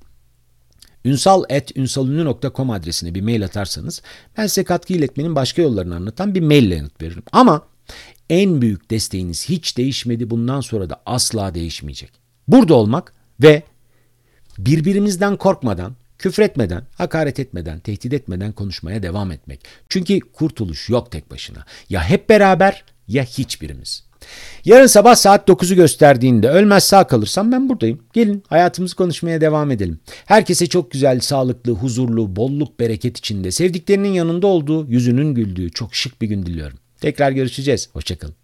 ünsal at ünsalünlü nokta com adresine bir mail atarsanız ben size katkı iletmenin başka yollarını anlatan bir maille yanıt veririm. Ama en büyük desteğiniz hiç değişmedi, bundan sonra da asla değişmeyecek. Burada olmak ve birbirimizden korkmadan, küfretmeden, hakaret etmeden, tehdit etmeden konuşmaya devam etmek. Çünkü kurtuluş yok tek başına. Ya hep beraber ya hiçbirimiz. Yarın sabah saat dokuzu gösterdiğinde ölmez sağ kalırsam ben buradayım. Gelin hayatımızı konuşmaya devam edelim. Herkese çok güzel, sağlıklı, huzurlu, bolluk, bereket içinde, sevdiklerinin yanında olduğu, yüzünün güldüğü çok şık bir gün diliyorum. Tekrar görüşeceğiz. Hoşça kalın.